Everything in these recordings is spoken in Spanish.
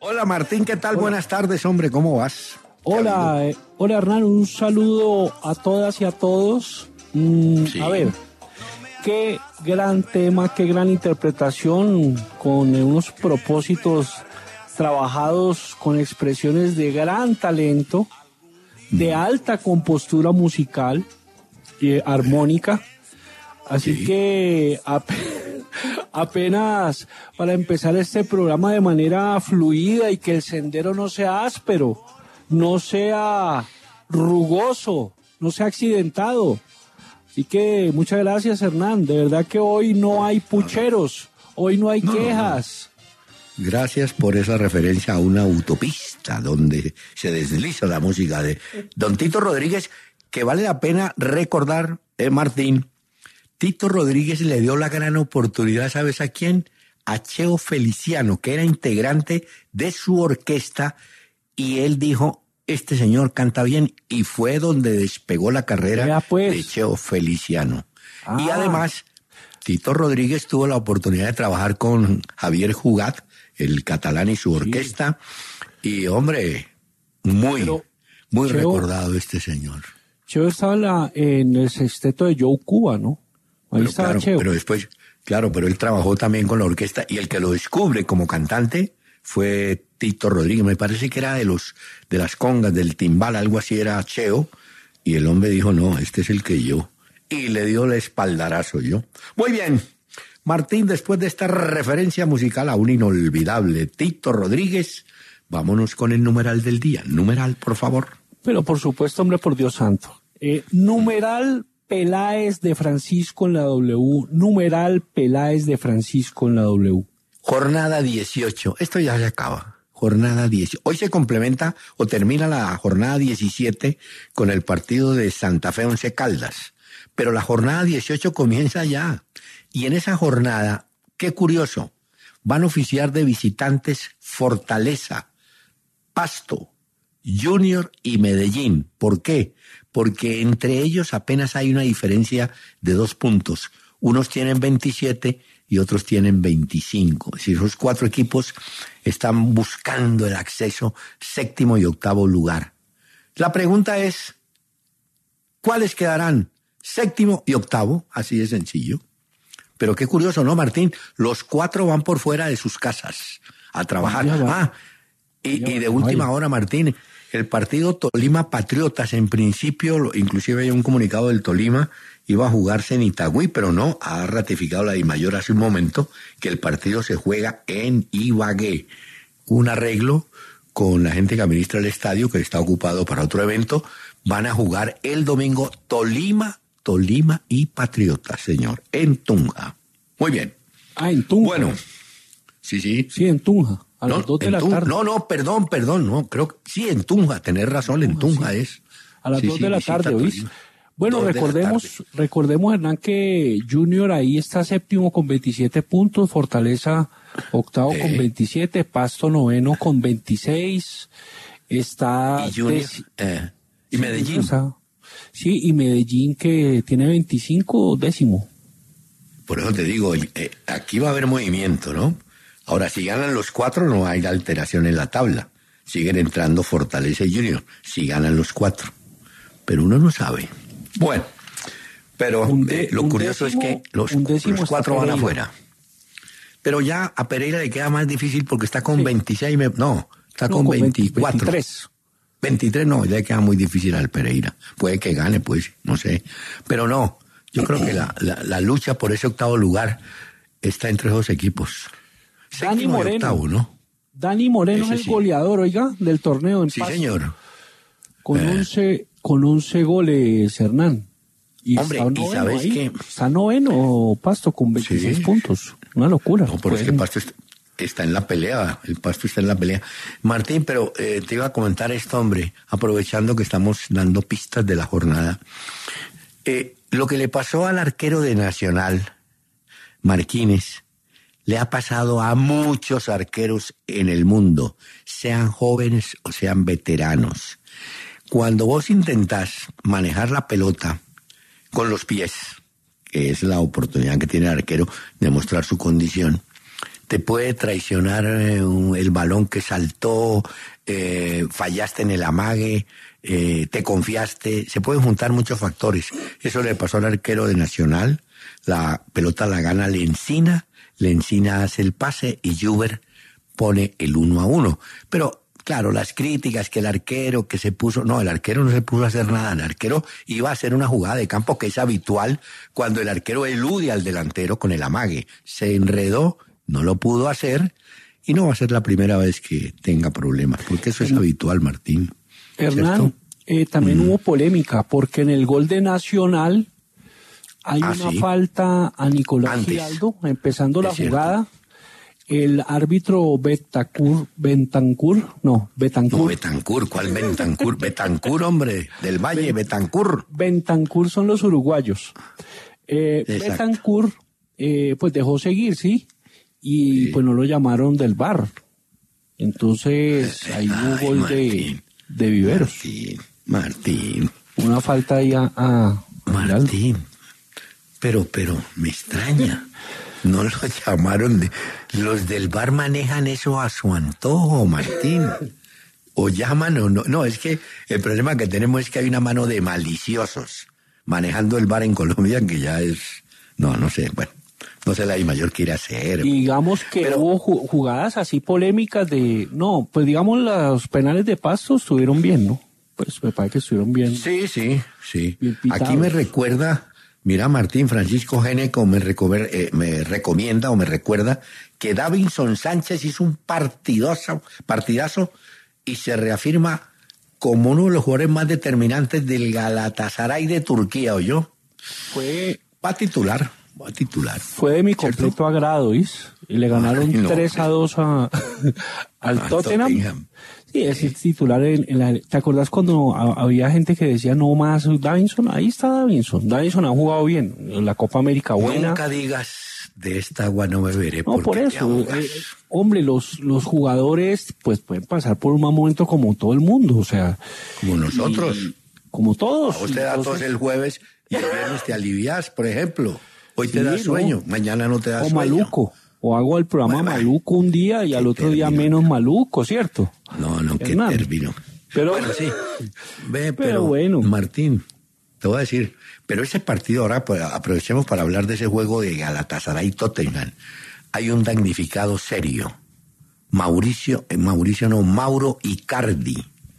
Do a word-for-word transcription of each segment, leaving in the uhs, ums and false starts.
Hola Martín, ¿qué tal? Hola. Buenas tardes, hombre, ¿cómo vas? Hola, eh, hola Hernán, un saludo a todas y a todos. Mm, sí. A ver, qué gran tema, qué gran interpretación, con unos propósitos trabajados con expresiones de gran talento, de alta compostura musical y eh, armónica. Así sí. que ap- apenas para empezar este programa de manera fluida y que el sendero no sea áspero, no sea rugoso, no sea accidentado. Así que muchas gracias, Hernán. De verdad que hoy no hay pucheros, hoy no hay no, quejas. No. Gracias por esa referencia a una autopista donde se desliza la música de don Tito Rodríguez, que vale la pena recordar, eh, Martín. Tito Rodríguez le dio la gran oportunidad, ¿sabes a quién? A Cheo Feliciano, que era integrante de su orquesta, y él dijo, este señor canta bien, y fue donde despegó la carrera pues. de Cheo Feliciano. Ah. Y además, Tito Rodríguez tuvo la oportunidad de trabajar con Javier Jugat, el catalán y su orquesta, sí. y hombre, muy, Pero, muy Cheo, recordado este señor. Cheo estaba en, la, en el sexteto de Joe Cuba, ¿no? Ahí pero, estaba claro, Cheo. Pero después, claro, pero él trabajó también con la orquesta, y el que lo descubre como cantante fue Tito Rodríguez. Me parece que era de los de las congas, del timbal, algo así era Cheo, y el hombre dijo, no, este es el que yo, y le dio el espaldarazo yo. Muy bien, Martín, después de esta referencia musical a un inolvidable Tito Rodríguez, vámonos con el numeral del día. Numeral, por favor. Pero por supuesto, hombre, por Dios santo. Eh, numeral Peláez de Francisco en la W, numeral Peláez de Francisco en la W. Jornada dieciocho, esto ya se acaba, jornada dieciocho. Hoy se complementa o termina la jornada diecisiete con el partido de Santa Fe Once Caldas, pero la jornada dieciocho comienza ya, y en esa jornada, qué curioso, van a oficiar de visitantes Fortaleza, Pasto, Junior y Medellín. ¿Por qué? Porque entre ellos apenas hay una diferencia de dos puntos. Unos tienen veintisiete y otros tienen veinticinco. Es decir, esos cuatro equipos están buscando el acceso séptimo y octavo lugar. La pregunta es, ¿cuáles quedarán? Séptimo y octavo, así de sencillo. Pero qué curioso, ¿no, Martín? Los cuatro van por fuera de sus casas a trabajar. Ah, y, y de última hora, Martín, el partido Tolima Patriotas, en principio, inclusive hay un comunicado del Tolima, iba a jugarse en Itagüí, pero no, ha ratificado la DIMAYOR hace un momento que el partido se juega en Ibagué. Un arreglo con la gente que administra el estadio, que está ocupado para otro evento. Van a jugar el domingo Tolima, Tolima y Patriotas, señor, en Tunja. Muy bien. Ah, en Tunja. Bueno, sí, sí. Sí, en Tunja. A no, las dos de la Tunja, tarde. No, no, perdón, perdón, no, creo que sí, en Tunja, tenés razón, en Tunja sí. es. A las sí, dos sí, de la tarde, ¿oís? Bueno, dos recordemos, recordemos, Hernán, que Junior ahí está séptimo con veintisiete puntos, Fortaleza octavo eh. con veintisiete, Pasto noveno con veintiséis, está... Y Junior, des... eh, y sí, Medellín. Está, sí, y Medellín que tiene veinticinco, décimo. Por eso te digo, eh, aquí va a haber movimiento, ¿no? Ahora, si ganan los cuatro, no hay alteración en la tabla. Siguen entrando Fortaleza y Junior, si ganan los cuatro. Pero uno no sabe. Bueno, pero de, eh, lo curioso décimo, es que los, los cuatro van afuera. Pero ya a Pereira le queda más difícil porque está con sí. veintiséis, no, está no, con, con veinticuatro. veintitrés. veintitrés no, ya le queda muy difícil al Pereira. Puede que gane, pues, no sé. Pero no, yo creo que la, la, la lucha por ese octavo lugar está entre esos equipos. Dani Moreno, octavo, ¿no? Dani Moreno Ese es el sí. goleador, oiga, del torneo en Sí, Pasto. señor. Con eh. once, con once goles, Hernán. Y Hombre, está noveno, ¿y sabes ahí. qué? Está noveno Pasto con veintiséis sí. puntos. Una locura. No, pero es que Pasto está, está en la pelea, el Pasto está en la pelea. Martín, pero eh, te iba a comentar esto, hombre, aprovechando que estamos dando pistas de la jornada. Eh, lo que le pasó al arquero de Nacional, Marquínez, le ha pasado a muchos arqueros en el mundo, sean jóvenes o sean veteranos. Cuando vos intentás manejar la pelota con los pies, que es la oportunidad que tiene el arquero de mostrar su condición, te puede traicionar eh, un, el balón que saltó, eh, fallaste en el amague, eh, te confiaste, se pueden juntar muchos factores. Eso le pasó al arquero de Nacional, la pelota la gana Lencina, Lencina hace el pase y Juber pone el uno a uno. Pero claro, las críticas que el arquero que se puso, no, el arquero no se puso a hacer nada, el arquero iba a hacer una jugada de campo que es habitual cuando el arquero elude al delantero con el amague. Se enredó, no lo pudo hacer y no va a ser la primera vez que tenga problemas, porque eso es habitual, Martín. Hernán, eh, también mm. hubo polémica, porque en el gol de Nacional hay ah, una ¿sí? falta a Nicolás Antes. Giraldo, empezando es la cierto. jugada. El árbitro Betancur, Bentancur, no, Betancur. No, Betancur, ¿cuál Bentancur? Betancur, hombre, del Valle, Betancur. Bentancur son los uruguayos. Eh, Betancur, eh, pues dejó seguir, ¿sí? Y sí. pues no lo llamaron del V A R. Entonces, ahí hubo Ay, gol de, de Viveros. Martín, Martín. Una falta ahí a... a Martín, pero, pero, me extraña. No lo llamaron de... Los del V A R manejan eso a su antojo, Martín. O llaman o no. No, es que el problema que tenemos es que hay una mano de maliciosos manejando el V A R en Colombia, que ya es... No, no sé, bueno, no sé la I mayor quiere hacer. Digamos que pero... hubo jugadas así polémicas de... No, pues digamos los penales de Pasto estuvieron bien, ¿no? Pues me parece que estuvieron bien. Sí, sí, sí. Aquí me recuerda... Mira, Martín, Francisco Géneco me, recover, eh, me recomienda o me recuerda que Davinson Sánchez hizo un partidazo, partidazo y se reafirma como uno de los jugadores más determinantes del Galatasaray de Turquía, ¿oyó? Fue... Va a titular, va a titular. Fue de mi completo ¿cierto? agrado, ¿oís? Y le ganaron Ay, no, tres a dos a, al a Tottenham. Tottenham. Sí, es el titular en, en la... ¿Te acordás cuando a, había gente que decía no más Davinson? Ahí está Davinson. Davinson ha jugado bien. En la Copa América buena. Nunca digas de esta agua no beberé. No, por eso. Eh, hombre, los, los jugadores pues pueden pasar por un mal momento como todo el mundo, o sea... Como nosotros. Y, como todos. A vos te da tos el jueves y el viernes te alivias, por ejemplo. Hoy sí, te da sueño, no. mañana no te da o sueño. O maluco. O hago el programa bueno, maluco un día y al otro día menos maluco, ¿cierto? No, no, qué término. Pero, bueno, sí. Ve, pero, pero bueno. Martín, te voy a decir, pero ese partido ahora, pues, aprovechemos para hablar de ese juego de Galatasaray Tottenham. Hay un damnificado serio. Mauricio, eh, Mauricio no, Mauro Icardi.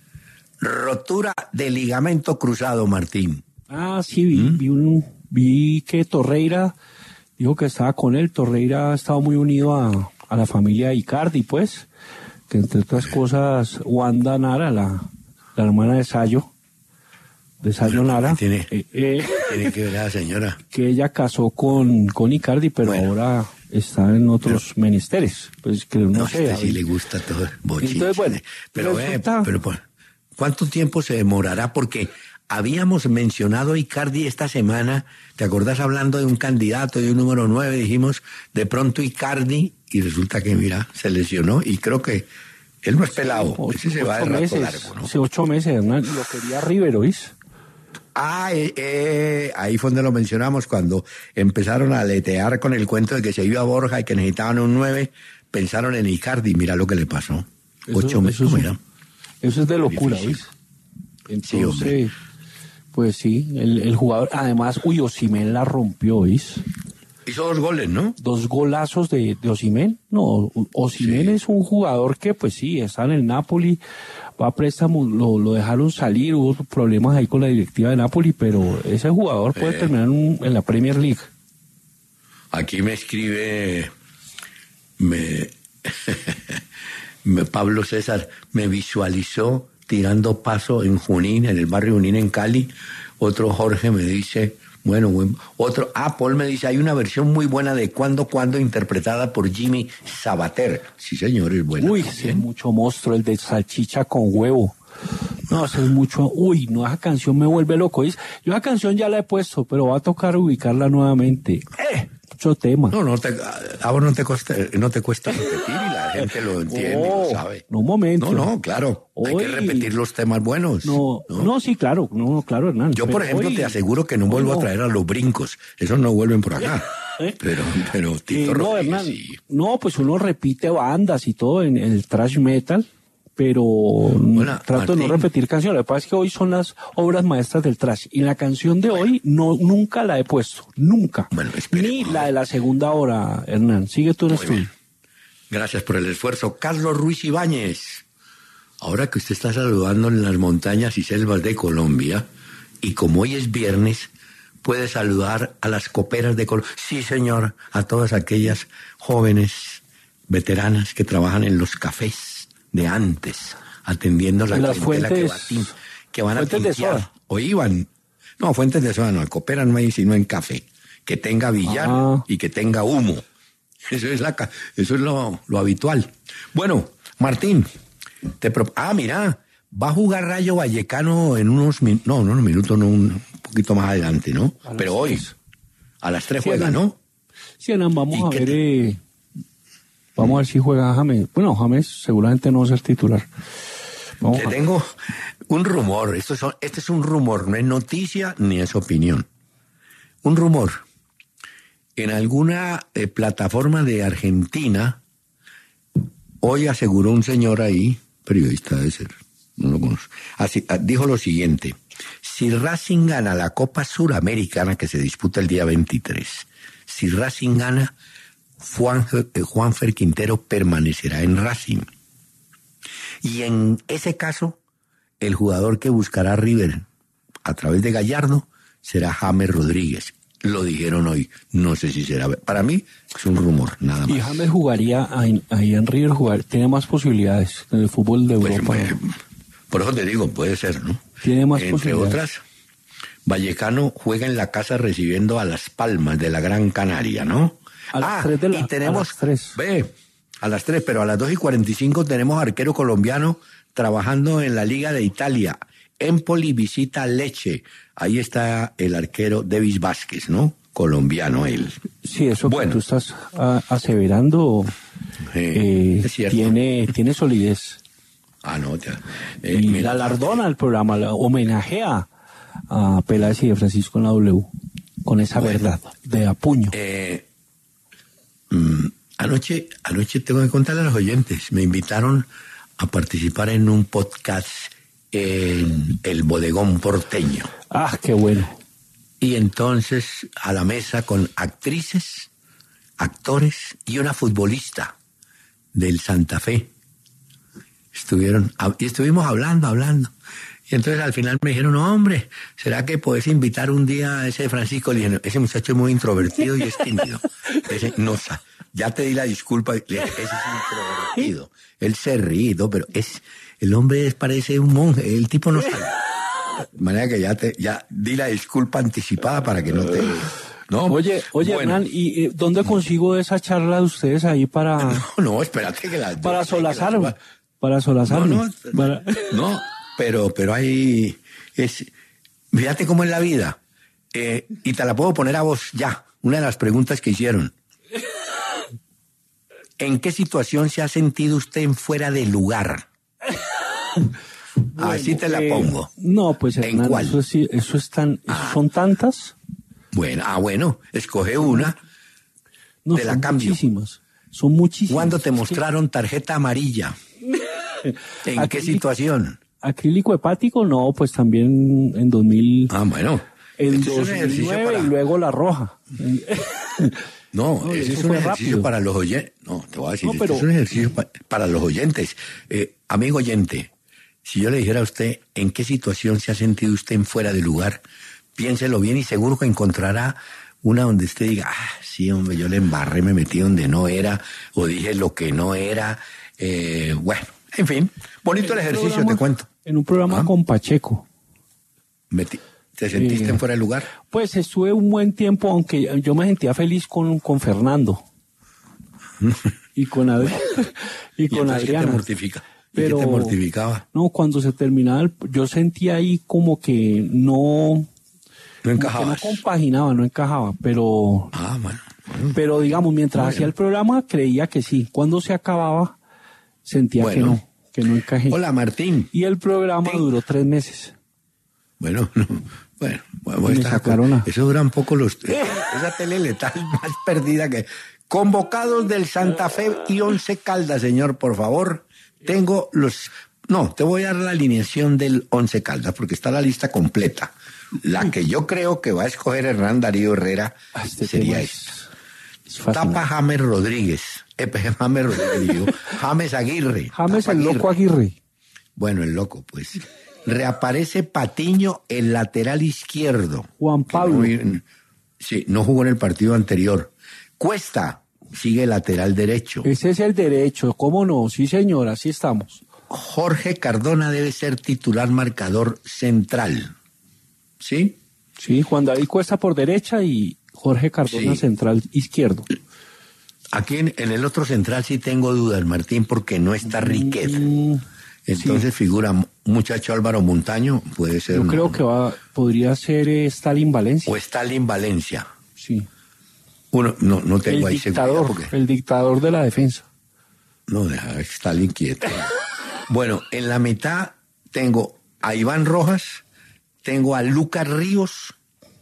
Rotura de ligamento cruzado, Martín. Ah, sí, vi, ¿Mm? vi, un, vi que Torreira... Dijo que estaba con él. Torreira ha estado muy unido a, a la familia Icardi, pues, que entre otras cosas, Wanda Nara, la, la hermana de Sayo, de Sayo bueno, Nara. Tiene, eh, eh, tiene que ver a la señora. Que ella casó con, con Icardi, pero bueno, ahora está en otros pero, menesteres. Pues que no, no sé. Este sí le gusta todo el bochinche. Entonces, bueno, pero, resulta... eh, pero, pero ¿cuánto tiempo se demorará? Porque... Habíamos mencionado a Icardi esta semana, ¿te acordás hablando de un candidato, de un número nueve? Dijimos, de pronto Icardi, y resulta que, mira, se lesionó, y creo que él no es pelado, sí, ese se va de rato meses, largo, ¿no? Hace ocho meses, Hernán, lo quería River, ¿oís? Ah, eh, eh, ahí fue donde lo mencionamos, cuando empezaron a aletear con el cuento de que se iba a Borja y que necesitaban un nueve, pensaron en Icardi, mira lo que le pasó. Eso, ocho meses, eso, mira. Eso es de locura, ¿oís? Entonces... Sí, hombre. Pues sí, el, el jugador, además, uy, Osimhen la rompió, ¿oís? Hizo dos goles, ¿no? Dos golazos de, de Osimhen. No, Osimhen sí. es un jugador que, pues sí, está en el Napoli, va a préstamo, lo, lo dejaron salir, hubo problemas ahí con la directiva de Napoli, pero ese jugador puede eh. terminar en, en la Premier League. Aquí me escribe, me, me Pablo César, me visualizó tirando paso en Junín, en el barrio Junín en Cali. Otro Jorge me dice, bueno, bueno, otro, ah, Paul me dice, hay una versión muy buena de Cuando Cuando interpretada por Jimmy Sabater. Sí, señor, es buena. Uy, ese es mucho monstruo, el de salchicha con huevo. No, eso es mucho, uy, no, esa canción me vuelve loco. Yo esa canción ya la he puesto, pero va a tocar ubicarla nuevamente. Eh, mucho tema. No, no te, a vos no te cuesta, no te cuesta repetir y la gente lo entiende oh, y lo sabe. No, un momento. No, no, claro. Hoy, hay que repetir los temas buenos. No, no, no sí, claro. No, claro, Hernán. Yo, por ejemplo, hoy, te aseguro que no vuelvo no. a traer a los brincos. Esos no vuelven por acá. ¿Eh? Pero, pero Tito eh, no, Rodríguez, Hernán, sí. No, pues uno repite bandas y todo en, en el thrash metal, pero Hola, trato Martín. de no repetir canciones. Lo que pasa es que hoy son las obras maestras del thrash. Y la canción de hoy no nunca la he puesto. Nunca. Bueno, ni la de la segunda hora, Hernán. Sigue tú en estudio. Gracias por el esfuerzo. Carlos Ruiz Ibáñez. Ahora que usted está saludando en las montañas y selvas de Colombia, y como hoy es viernes, puede saludar a las coperas de Colombia. Sí, señor, a todas aquellas jóvenes veteranas que trabajan en los cafés de antes, atendiendo la las clientela fuentes, que, va, que van a fuentes de soda. O iban. No, fuentes de soda, no, en copera no hay sino en café. Que tenga billar ah. y que tenga humo. Eso es, la, eso es lo, lo habitual. Bueno, Martín, te pro... Ah, mira, va a jugar Rayo Vallecano en unos minutos, no, no, unos minutos, no, un poquito más adelante, ¿no? Pero hoy, a las tres sí, juega, ¿no? Sí, Hernán, vamos a ver... Eh... Vamos a ver si juega James. Bueno, James seguramente no va a ser titular. Vamos Te a... tengo un rumor. Esto es, este es un rumor, no es noticia ni es opinión. Un rumor. En alguna eh, plataforma de Argentina, hoy aseguró un señor ahí, periodista debe ser, no lo conozco, así, dijo lo siguiente. Si Racing gana la Copa Suramericana que se disputa el día veintitrés, si Racing gana... Juan, Juanfer Quintero permanecerá en Racing. Y en ese caso, el jugador que buscará River a través de Gallardo será James Rodríguez. Lo dijeron hoy, no sé si será. Para mí es un rumor, nada más. Y James jugaría ahí, ahí en River, jugar, tiene más posibilidades en el fútbol de Europa. Pues, pues, por eso te digo, puede ser, ¿no? Tiene más Entre posibilidades. otras, Vallecano juega en la casa recibiendo a Las Palmas de la Gran Canaria, ¿no? A las ah, tres de la, y tenemos, a las tres. Ve, a las tres, pero a las dos y cuarenta y cinco tenemos arquero colombiano trabajando en la Liga de Italia. Empoli visita Lecce. Ahí está el arquero Davis Vázquez, ¿no? Colombiano él. Sí, eso bueno. que tú estás a, aseverando eh, es cierto. tiene, tiene solidez. Ah, no. Te, eh, y mira, galardona el programa, la homenajea a Peláez y de Francisco en la W con esa bueno, verdad de a puño. Eh, mm, anoche, anoche tengo que contarle a los oyentes, me invitaron a participar en un podcast en el Bodegón Porteño. Ah, qué bueno. Y entonces a la mesa con actrices, actores y una futbolista del Santa Fe. Estuvieron, y estuvimos hablando, hablando. Y entonces al final me dijeron, no, hombre, ¿será que podés invitar un día a ese Francisco? Le dije, ese muchacho es muy introvertido y es tímido. Ese, no, ya te di la disculpa, ese es introvertido. Él se ríe, ¿no? Pero es, el hombre parece un monje, el tipo no sabe. De manera que ya te, ya di la disculpa anticipada para que no te... ¿no? Oye, oye, bueno. Hernán, ¿y dónde consigo esa charla de ustedes ahí para... No, no, espérate que la... Para solazar, la, para solazar. No, no, para... no, pero, pero hay... Es, fíjate cómo es la vida. Eh, y te la puedo poner a vos ya, una de las preguntas que hicieron. ¿En qué situación se ha sentido usted en fuera de lugar? Bueno, así te la pongo. Eh, no, pues Hernán, ¿en cuál? Eso, es, eso es tan, ah. son tantas. Bueno, ah, bueno, escoge una. No, te la cambio. Muchísimas. Son muchísimas. ¿Cuándo te mostraron tarjeta amarilla? ¿En Acrílico, qué situación? Acrílico hepático, no, pues también en dos mil. Ah, bueno. En dos mil nueve para... y luego la roja. No, no ese es un ejercicio rápido. Para los oyentes. No, te voy a decir, no, pero... es un ejercicio pa para los oyentes. Eh, amigo oyente, si yo le dijera a usted en qué situación se ha sentido usted en fuera de lugar, piénselo bien y seguro que encontrará una donde usted diga, ah, sí, hombre, yo le embarré, me metí donde no era, o dije lo que no era. Eh, bueno, en fin, bonito el ejercicio, programa, te cuento. En un programa ¿Ah? con Pacheco. Metí. ¿Te sentiste eh, en fuera de lugar? Pues estuve un buen tiempo, aunque yo me sentía feliz con, con Fernando. y con, Adri y con ¿Y Adriana. ¿Qué te mortifica? Pero, ¿Qué te mortificaba? No, cuando se terminaba, el, yo sentía ahí como que no... No encajaba. No compaginaba, no encajaba, pero... Ah, bueno. Pero digamos, mientras Bueno. hacía el programa, creía que sí. Cuando se acababa, sentía Bueno. que no, que no encajé. Hola, Martín. Y el programa Sí. duró tres meses. Bueno, no, bueno, bueno, Me está- sacaron a- eso dura un poco los... Esa tele letal más perdida que... Convocados del Santa Fe y Once Caldas, señor, por favor. Tengo los... No, te voy a dar la alineación del Once Caldas, porque está la lista completa. La que yo creo que va a escoger Hernán Darío Herrera Ah, este sería tema esta. es, es fascinante. Tapa James Rodríguez. Eh, James Rodríguez, digo, James Aguirre. James Tapa el loco Aguirre. Bueno, el loco, pues. Reaparece Patiño, el lateral izquierdo. Juan Que Pablo. no vi- sí, no jugó en el partido anterior. Cuesta, sigue lateral derecho. Ese es el derecho, ¿cómo no? Sí, señor, así estamos. Jorge Cardona debe ser titular marcador central. ¿Sí? Sí, Juan David Cuesta por derecha y Jorge Cardona Sí. central izquierdo. Aquí en, en el otro central sí tengo dudas, Martín, porque no está Riquet. Mm, Entonces figura un muchacho Álvaro Montaño, puede ser. yo no, creo que va, podría ser eh, Stalin Valencia. O Stalin Valencia. Sí. Uno, no, no tengo El ahí seguridad dictador, porque... el dictador de la defensa. No, deja a Stalin quieto. Bueno, en la mitad tengo a Iván Rojas, tengo a Lucas Ríos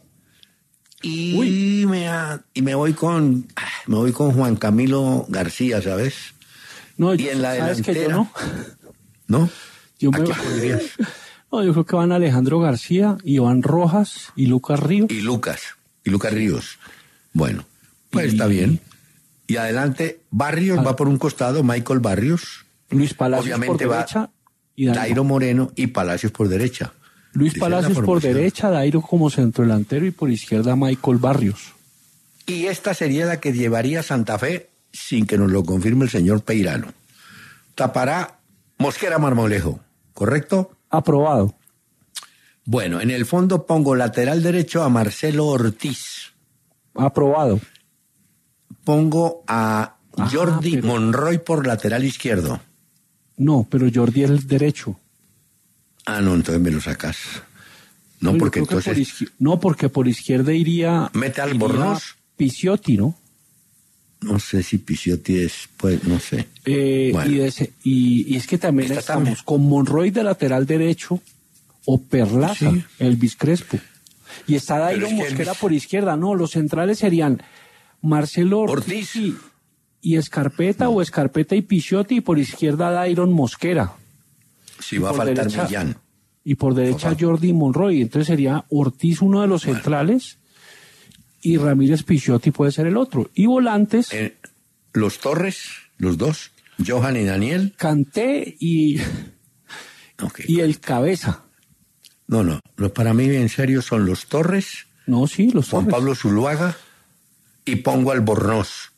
y me, a- y me voy con ah, me voy con Juan Camilo García, ¿sabes? No, Y yo- en la ¿sabes que yo delantera. no? ¿No? Yo ¿A me- quién pondrías? No, yo creo que van Alejandro García, Iván Rojas y Lucas Ríos. Y Lucas, y Lucas Ríos. Bueno, pues Y- está bien. Y adelante, Barrios Ah. va por un costado, Michael Barrios, Luis Palacios obviamente por va derecha y Dairo. Dairo Moreno y Palacios por derecha. Luis Esa es la Palacios por formación. derecha, Dairo como centrodelantero y por izquierda Michael Barrios. Y esta sería la que llevaría Santa Fe sin que nos lo confirme el señor Peirano. Tapará Mosquera Marmolejo, ¿correcto? Aprobado. Bueno, en el fondo pongo lateral derecho a Marcelo Ortiz. Aprobado. Pongo a Ah, Jordi pero- Monroy por lateral izquierdo. No, pero Jordi es el derecho. Ah, no, entonces me lo sacas. No, yo porque creo que por entonces izquier- No, porque por izquierda iría... mete al iría Bornos. Pisciotti, ¿no? No sé si Pisciotti es, pues, no sé. Eh, Bueno. y, de ese- y, y es que también Esta estamos también. con Monroy de lateral derecho o Perlaza, Sí. Elvis Crespo. Y está Dairo es que Mosquera Elvis- por izquierda. No, los centrales serían Marcelo Ortiz, Ortiz. y, y Escarpeta o Escarpeta y Pisciotti y por izquierda Dairon Mosquera. Si va a por faltar derecha- Millán. Y por derecha Ojalá. Jordi Monroy. Entonces sería Ortiz uno de los centrales y Ramírez Pisciotti puede ser el otro. Y volantes, Eh, los Torres, los dos, Johan y Daniel. Kanté y, Ok. y el Cabeza. No, no, los para mí en serio son los Torres, No, sí, los Juan Torres. Pablo Zuluaga y pongo al Bornoz.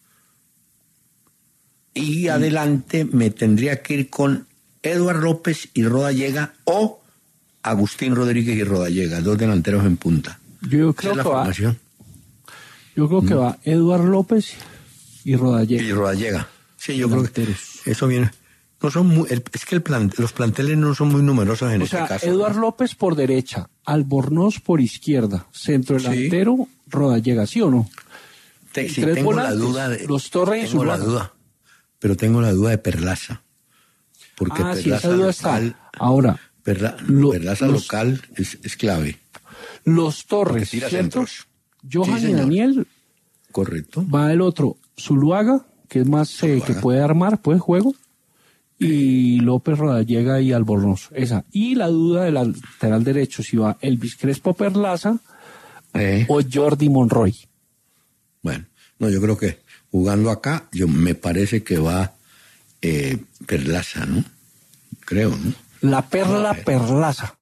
Y adelante me tendría que ir con Eduard López y Rodallega o Agustín Rodríguez y Rodallega, dos delanteros en punta. Yo Esa creo es la que va, formación. yo creo que va Eduard López y Rodallega. Y Rodallega. Sí, yo creo Delanteros. que eso viene. No son muy, el- es que el plan- los planteles no son muy numerosos en O este sea, caso. Eduard López por derecha, Albornoz por izquierda, centro delantero, Rodallega, ¿sí o no? Te- y sí, tres tengo volantes, la duda de, los Torres y tengo la Zuluaga. duda, pero tengo la duda de Perlaza, porque Ah, sí, Perlaza esa duda local, está. Ahora, Perla- lo- Perlaza los- local es, es clave, los Torres, tira ¿cierto? centros. Johan Sí, y señor. Daniel, correcto. va el otro, Zuluaga, que es más eh, Zuluaga. que puede armar, puede juego, y López Rodallega y Albornoz, esa. Y la duda del lateral derecho, si va Elvis Crespo Perlaza Eh, o Jordi Monroy. bueno, no, yo creo que jugando acá, yo me parece que va eh, Perlaza, ¿no? Creo, ¿no? La perla A ver. Perlaza.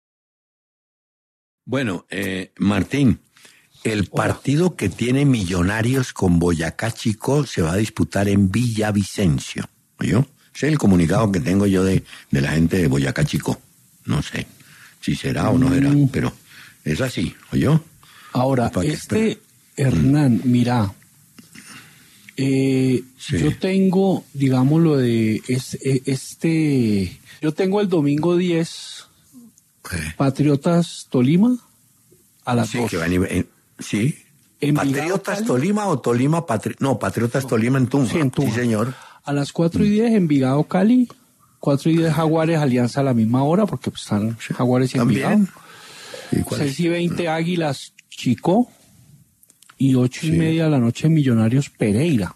Bueno, eh, Martín, el partido que tiene Millonarios con Boyacá Chico se va a disputar en Villavicencio. ¿Oyó? Ese es el comunicado que tengo yo de, de la gente de Boyacá Chico. No sé si será o no será, Mm. pero es así, ¿oyó? Ahora, Para que este espere. Hernán, mira, eh, Sí. yo tengo, digamos, lo de es- eh, este, yo tengo el domingo diez, Eh, Patriotas Tolima, a las sí, dos. que van y- eh, sí, ¿Patriotas Tolima o Tolima Patri... No, Patriotas no. Tolima en Tunja. Sí, en Tunja. Sí, señor. A las cuatro y diez Envigado Cali, cuatro y diez Jaguares Alianza a la misma hora, porque pues, están Jaguares y Envigado. seis y veinte Águilas Chico y ocho sí. y media de la noche Millonarios Pereira.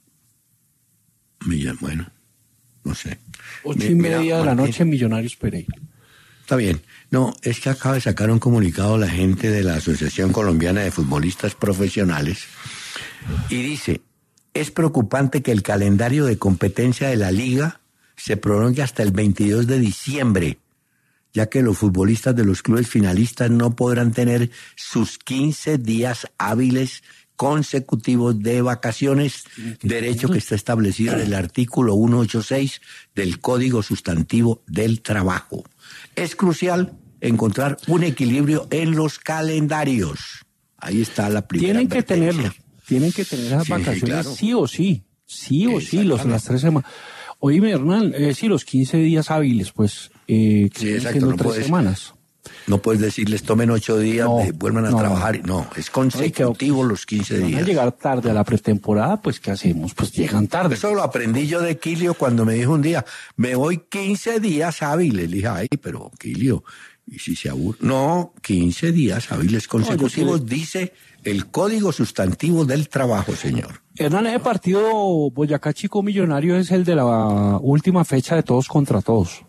Bueno, no sé. Ocho y media Mira, de la noche Millonarios Pereira. Está bien. No, es que acaba de sacar un comunicado la gente de la Asociación Colombiana de Futbolistas Profesionales y dice, es preocupante que el calendario de competencia de la liga se prolongue hasta el veintidós de diciembre, ya que los futbolistas de los clubes finalistas no podrán tener sus quince días hábiles consecutivos de vacaciones, derecho que está establecido en el artículo ciento ochenta y seis del Código Sustantivo del Trabajo. Es crucial encontrar un equilibrio en los calendarios. Ahí está la primera Tienen que tenerlo, tienen que tener las sí, vacaciones sí, claro. sí o sí, sí o sí, los, las tres semanas. Oíme, Hernán, eh, sí, los quince días hábiles, pues, eh, que sí, exacto, no tres puedes, semanas. No puedes decirles tomen ocho días, no, eh, vuelvan a no, trabajar. No, es consecutivo no, los quince días. Van a llegar tarde a la pretemporada, pues, ¿qué hacemos? Pues llegan tarde. Eso lo aprendí yo de Quilio cuando me dijo un día, me voy quince días hábiles. Le dije, ay, pero Quilio, ¿y si se aburre? No, quince días hábiles consecutivos, no, dice el Código Sustantivo del Trabajo, señor. Hernán, ese partido Boyacá Chico Millonario es el de la última fecha de todos contra todos.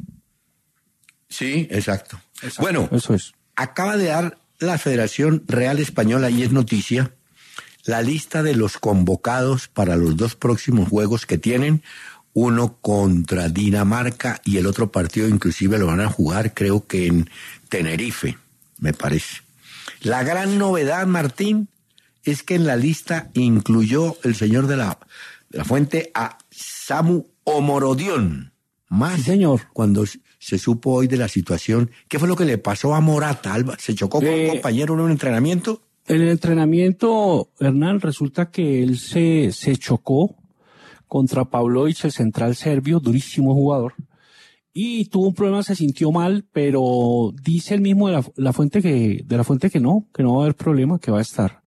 Sí, exacto. exacto. Bueno, eso es. Acaba de dar la Federación Real Española, y es noticia, la lista de los convocados para los dos próximos juegos que tienen, uno contra Dinamarca y el otro partido inclusive lo van a jugar creo que en Tenerife, me parece. La gran novedad, Martín, es que en la lista incluyó el señor de la, de la Fuente a Samu Omorodion. Más, sí, señor. Cuando se supo hoy de la situación, ¿qué fue lo que le pasó a Morata? Alba? ¿Se chocó con eh, un compañero en un entrenamiento? En el entrenamiento, Hernán, resulta que él se, se chocó contra Pavlovic, el central serbio, durísimo jugador, y tuvo un problema, se sintió mal, pero dice el mismo de la, la fuente que, de la fuente que no, que no va a haber problema, que va a estar.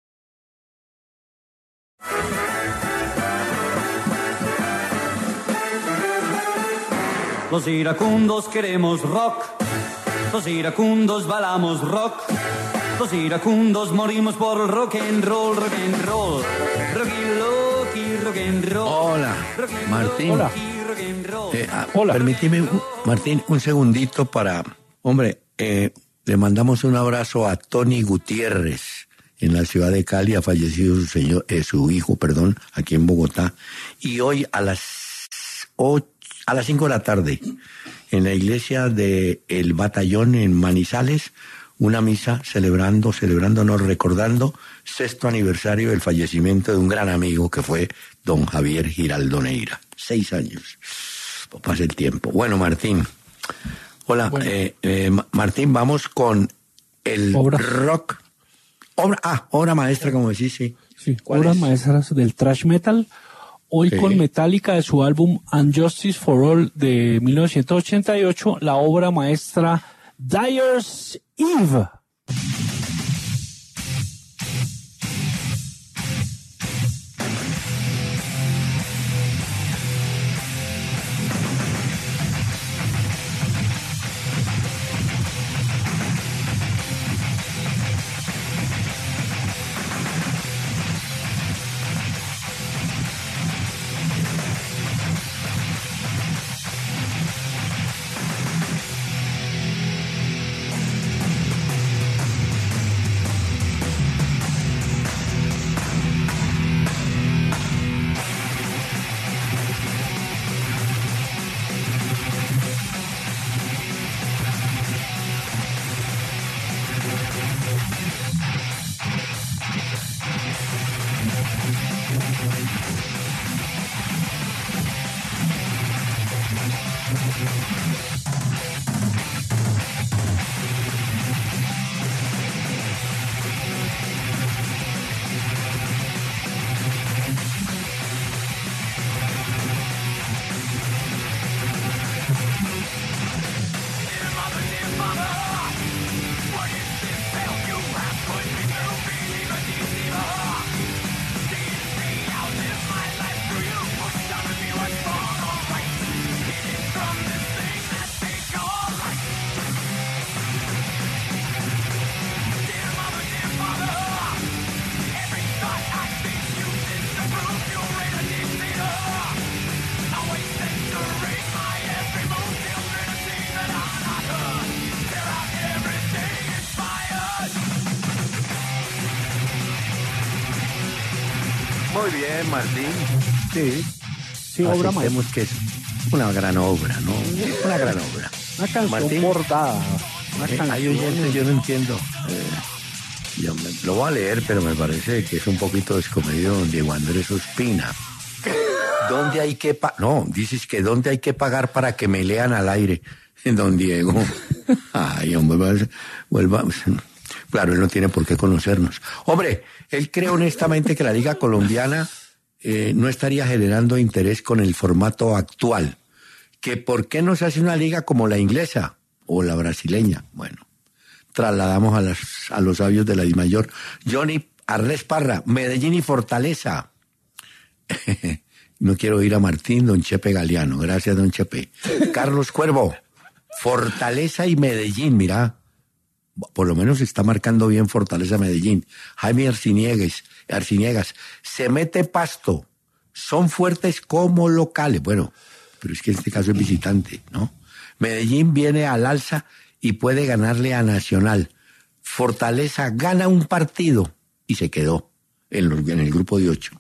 Los iracundos queremos rock, los iracundos balamos rock, los iracundos morimos por rock and roll, rock and roll, rocky loki, rock and roll. Hola, Martín. Hola. Eh, ah, Hola. Permíteme, Martín, un segundito para, hombre, eh, le mandamos un abrazo a Tony Gutiérrez en la ciudad de Cali, ha fallecido su señor, eh, su hijo, perdón, aquí en Bogotá, y hoy a las ocho A las cinco de la tarde, en la iglesia de El Batallón en Manizales, una misa celebrando, celebrándonos, recordando sexto aniversario del fallecimiento de un gran amigo que fue don Javier Giraldo Neira. Seis años. Pues pasa el tiempo. Bueno, Martín. Hola, bueno. Eh, eh, Martín, vamos con el obra. rock. Obra, ah, obra maestra, como decís, sí. Sí, obras maestras del thrash metal. Hoy sí. Con Metallica de su álbum And Justice for All de mil novecientos ochenta y ocho, la obra maestra Dyer's Eve. What is this hell you have put me through? Believe it, deceiver. Muy bien, Martín. Sí. Sí, obra maestra. que es una gran obra, ¿no? Una gran obra. Una canción Martín, bordada. Una eh, canción. hay oyentes, yo no entiendo. Eh, yo me, lo voy a leer, pero me parece que es un poquito descomedido don Diego Andrés Ospina. ¿Dónde hay que pagar? No, dices que ¿dónde hay que pagar para que me lean al aire? Don Diego. Ay, hombre, vuelva. Claro, él no tiene por qué conocernos. Hombre, él cree honestamente que la Liga Colombiana eh, no estaría generando interés con el formato actual. Que por qué no se hace una liga como la inglesa o la brasileña. Bueno, trasladamos a, las, a los sabios de la DIMAYOR. Johnny Arres Parra, Medellín y Fortaleza. No quiero ir a Martín, don Chepe Galeano. Gracias, don Chepe. Carlos Cuervo, Fortaleza y Medellín, mira. Por lo menos está marcando bien Fortaleza Medellín. Jaime Arciniegas, Arciniegas, se mete Pasto. Son fuertes como locales. Bueno, pero es que en este caso es visitante, ¿no? Medellín viene al alza y puede ganarle a Nacional. Fortaleza gana un partido y se quedó en, los, en el grupo de ocho.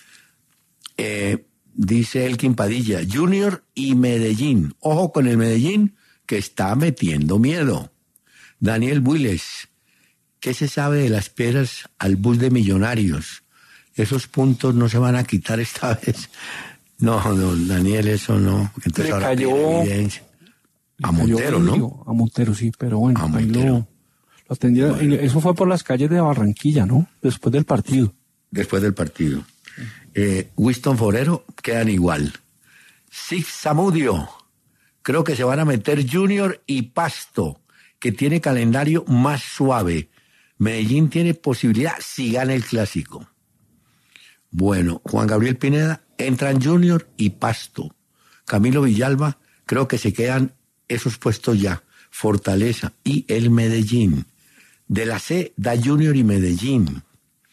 Eh, dice Elkin Padilla, Junior y Medellín. Ojo con el Medellín que está metiendo miedo. Daniel Builes, ¿qué se sabe de las piedras al bus de Millonarios? Esos puntos no se van a quitar esta vez. No, don Daniel, eso no. Entonces le ahora cayó, evidencia. A Montero, ¿no? A Montero, sí, pero bueno, a ahí Montero. lo, lo atendieron. Bueno. Eso fue por las calles de Barranquilla, ¿no? Después del partido. Después del partido. Eh, Winston Forero quedan igual. Six Zamudio, creo que se van a meter Junior y Pasto, que tiene calendario más suave. Medellín tiene posibilidad si gana el clásico. Bueno, Juan Gabriel Pineda, entran Junior y Pasto. Camilo Villalba, creo que se quedan esos puestos ya. Fortaleza y el Medellín. De la C da Junior y Medellín.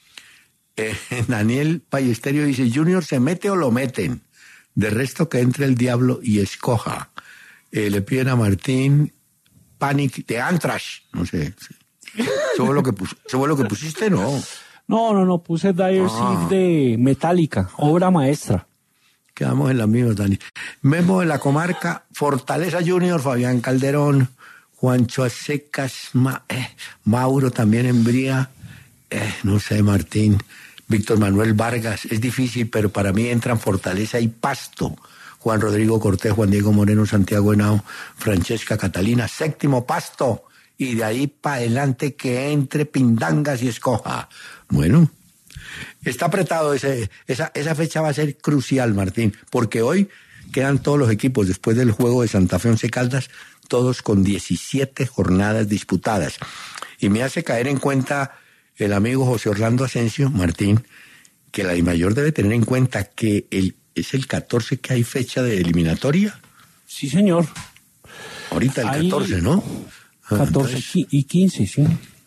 Eh, Daniel Ballesterio dice, Junior se mete o lo meten. De resto que entre el diablo y escoja. Eh, le piden a Martín Panic de Antrash. No sé. ¿Eso fue lo que, pus- ¿Eso fue lo que pusiste? No. No, no, no, puse Dire Ah. Straits de Metallica, obra maestra. Quedamos en la misma, Dani. Memo de la Comarca, Fortaleza Junior, Fabián Calderón, Juancho Acecas, Ma- eh, Mauro también en Bría, eh, no sé, Martín, Víctor Manuel Vargas. Es difícil, pero para mí entran Fortaleza y Pasto. Juan Rodrigo Cortés, Juan Diego Moreno, Santiago Henao, Francesca Catalina, séptimo Pasto. Y de ahí para adelante que entre Pindangas y escoja. Bueno, está apretado ese, esa, esa fecha va a ser crucial, Martín, porque hoy quedan todos los equipos después del juego de Santa Fe Once Caldas, todos con diecisiete jornadas disputadas. Y me hace caer en cuenta el amigo José Orlando Asensio, Martín, que la DIMAYOR debe tener en cuenta que el, es el catorce que hay fecha de eliminatoria. Sí, señor. Ahorita el Ahí, catorce, ¿no? catorce Entonces, y quince, sí.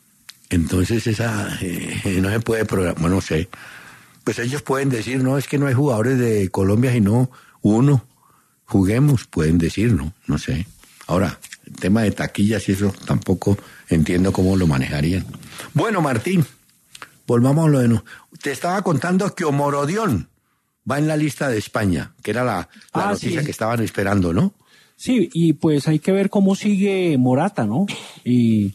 entonces esa eh, no se puede programar, bueno, no sé. Pues ellos pueden decir, no, es que no hay jugadores de Colombia, sino uno. Juguemos, pueden decir, ¿no? No sé. Ahora, el tema de taquillas y eso tampoco entiendo cómo lo manejarían. Bueno, Martín, volvamos a lo de no. Te estaba contando que Omorodión va en la lista de España, que era la, la Ah, noticia sí. que estaban esperando, ¿no? Sí, y pues hay que ver cómo sigue Morata, ¿no? Y,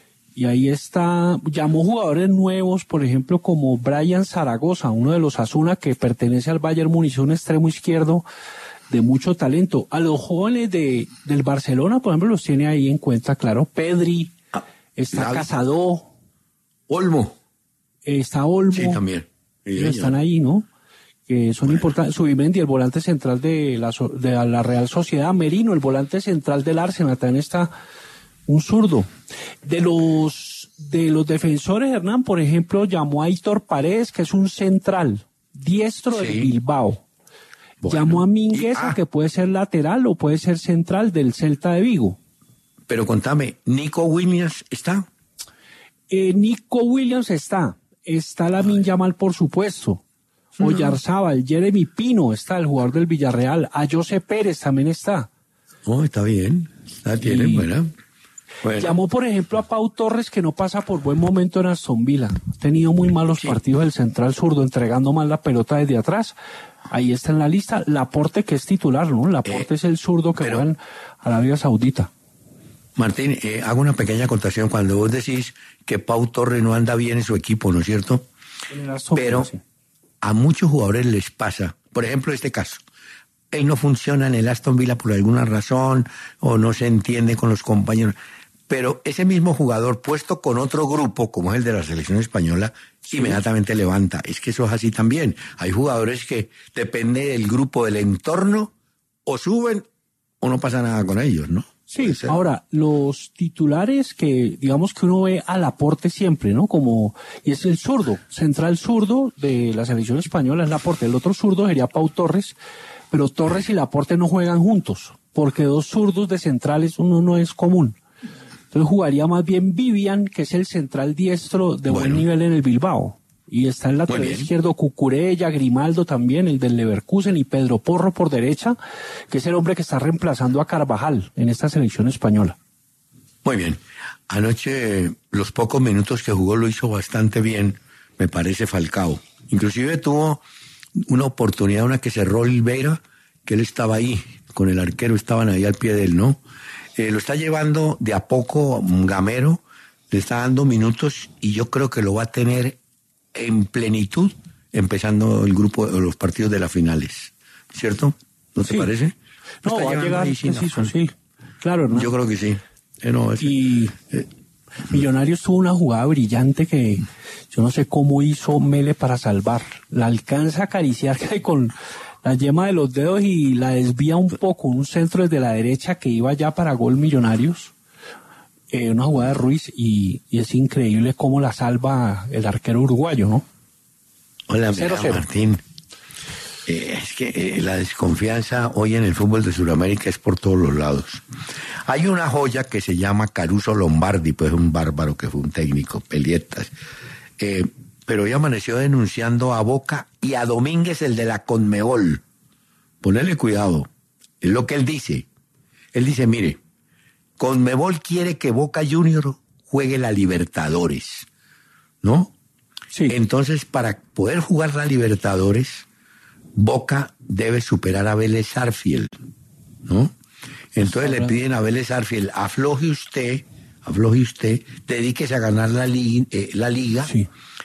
y ahí está, llamó jugadores nuevos, por ejemplo, como Brian Zaragoza, uno de los Asuna que pertenece al Bayern Múnich, un extremo izquierdo de mucho talento. A los jóvenes de, del Barcelona, por ejemplo, los tiene ahí en cuenta, claro. Pedri, Ah, está Gavi. Casado, Olmo, está Olmo. sí, también. Sí, Ellos señor. están ahí, ¿no? Que son importantes. Subimendi, el volante central de la, so- de la Real Sociedad. Merino, el volante central del Arsenal. También está un zurdo. De los, de los defensores, Hernán, por ejemplo, llamó a Héctor Paredes, que es un central, diestro Sí. del Bilbao. Bueno, Llamó a Mingueza, y- ah. que puede ser lateral o puede ser central del Celta de Vigo. Pero contame, ¿Nico Williams está? Eh, Nico Williams está. Está Lamine Yamal, por supuesto. Oyarzábal, Jeremy Pino está, el jugador del Villarreal. A José Pérez también está. Oh, está bien. La tienen, Y- ¿verdad? Bueno. Llamó, por ejemplo, a Pau Torres, que no pasa por buen momento en Aston Villa. Ha tenido muy malos sí. partidos del central zurdo, entregando mal la pelota desde atrás. Ahí está en la lista. Laporte, que es titular, ¿no? Laporte eh, es el zurdo que juega en Arabia Saudita. Martín, eh, hago una pequeña acotación. Cuando vos decís que Pau Torres no anda bien en su equipo, ¿no es cierto? Pero sí. a muchos jugadores les pasa. Por ejemplo, este caso. Él no funciona en el Aston Villa por alguna razón, o no se entiende con los compañeros. Pero ese mismo jugador, puesto con otro grupo, como es el de la selección española, sí. inmediatamente levanta. Es que eso es así también. Hay jugadores que depende del grupo, del entorno, o suben o no pasa nada con ellos, ¿no? Sí, ahora, los titulares que, digamos que uno ve al Laporte siempre, ¿no? Como, y es el zurdo, central zurdo de la selección española es Laporte. El otro zurdo sería Pau Torres, pero Torres y Laporte no juegan juntos, porque dos zurdos de centrales uno no es común. Entonces jugaría más bien Vivian, que es el central diestro de bueno. buen nivel en el Bilbao. Y está en el lateral izquierdo Cucurella, Grimaldo también, el del Leverkusen, y Pedro Porro por derecha, que es el hombre que está reemplazando a Carvajal en esta selección española. Muy bien. Anoche, los pocos minutos que jugó lo hizo bastante bien, me parece, Falcao. Inclusive tuvo una oportunidad, una que cerró Oliveira, que él estaba ahí, con el arquero, estaban ahí al pie de él, ¿no? Eh, lo está llevando de a poco Gamero, le está dando minutos y yo creo que lo va a tener en plenitud empezando el grupo, los partidos de las finales, ¿cierto? ¿No te sí. parece? No, va a llegar preciso, sí. Claro, ¿no? Yo creo que sí. Eh, no, es, y eh, Millonarios tuvo una jugada brillante que yo no sé cómo hizo Mele para salvar. La alcanza a acariciar con la yema de los dedos y la desvía un poco, un centro desde la derecha que iba ya para gol Millonarios. Eh, una jugada de Ruiz y, y es increíble cómo la salva el arquero uruguayo, ¿no? Hola, mira, Martín. Eh, es que eh, la desconfianza hoy en el fútbol de Sudamérica es por todos los lados. Hay una joya que se llama Caruso Lombardi, pues un bárbaro que fue un técnico, pelietas. Eh, pero hoy amaneció denunciando a Boca y a Domínguez, el de la Conmebol. Ponele cuidado. Es lo que él dice. Él dice, mire, Conmebol quiere que Boca Junior juegue la Libertadores, ¿no? Sí. Entonces, para poder jugar la Libertadores, Boca debe superar a Vélez Sarsfield, ¿no? Entonces le piden a Vélez Sarsfield, afloje usted, afloje usted, dedíquese a ganar la, li eh, la liga, sí.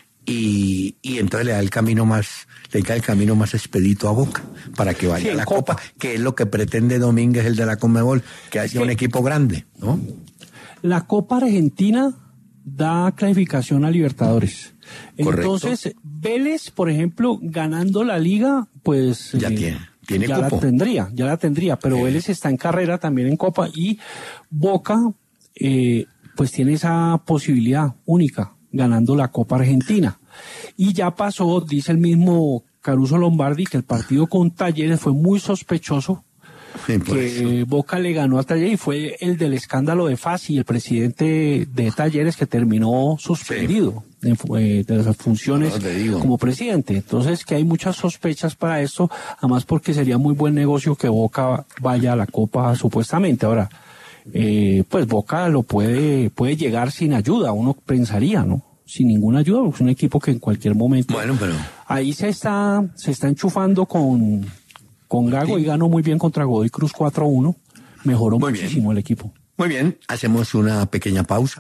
y, y entonces le da el camino más, le da el camino más expedito a Boca, para que vaya sí, a la Copa. Copa, que es lo que pretende Domínguez, el de la Conmebol, que haya sí. un equipo grande, ¿no? La Copa Argentina da clasificación a Libertadores. Entonces, correcto. Vélez, por ejemplo, ganando la liga, pues ya eh, tiene, tiene ya cupo. la tendría, ya la tendría, pero eh. Vélez está en carrera también en Copa y Boca, eh, pues tiene esa posibilidad única, ganando la Copa Argentina. Y ya pasó, dice el mismo Caruso Lombardi, que el partido con Talleres fue muy sospechoso, sí, que eso. Boca le ganó a Talleres y fue el del escándalo de Fassi, el presidente de Talleres, que terminó suspendido sí. de, de las funciones no como presidente. Entonces que hay muchas sospechas para esto, además porque sería muy buen negocio que Boca vaya a la Copa supuestamente. Ahora, eh, pues Boca lo puede, puede llegar sin ayuda, uno pensaría, ¿no? Sin ninguna ayuda, es un equipo que en cualquier momento... Bueno, pero... Ahí se está, se está enchufando con... Con Gago y ganó muy bien contra Godoy Cruz cuatro a uno. Mejoró muy muchísimo bien. El equipo. Muy bien, hacemos una pequeña pausa.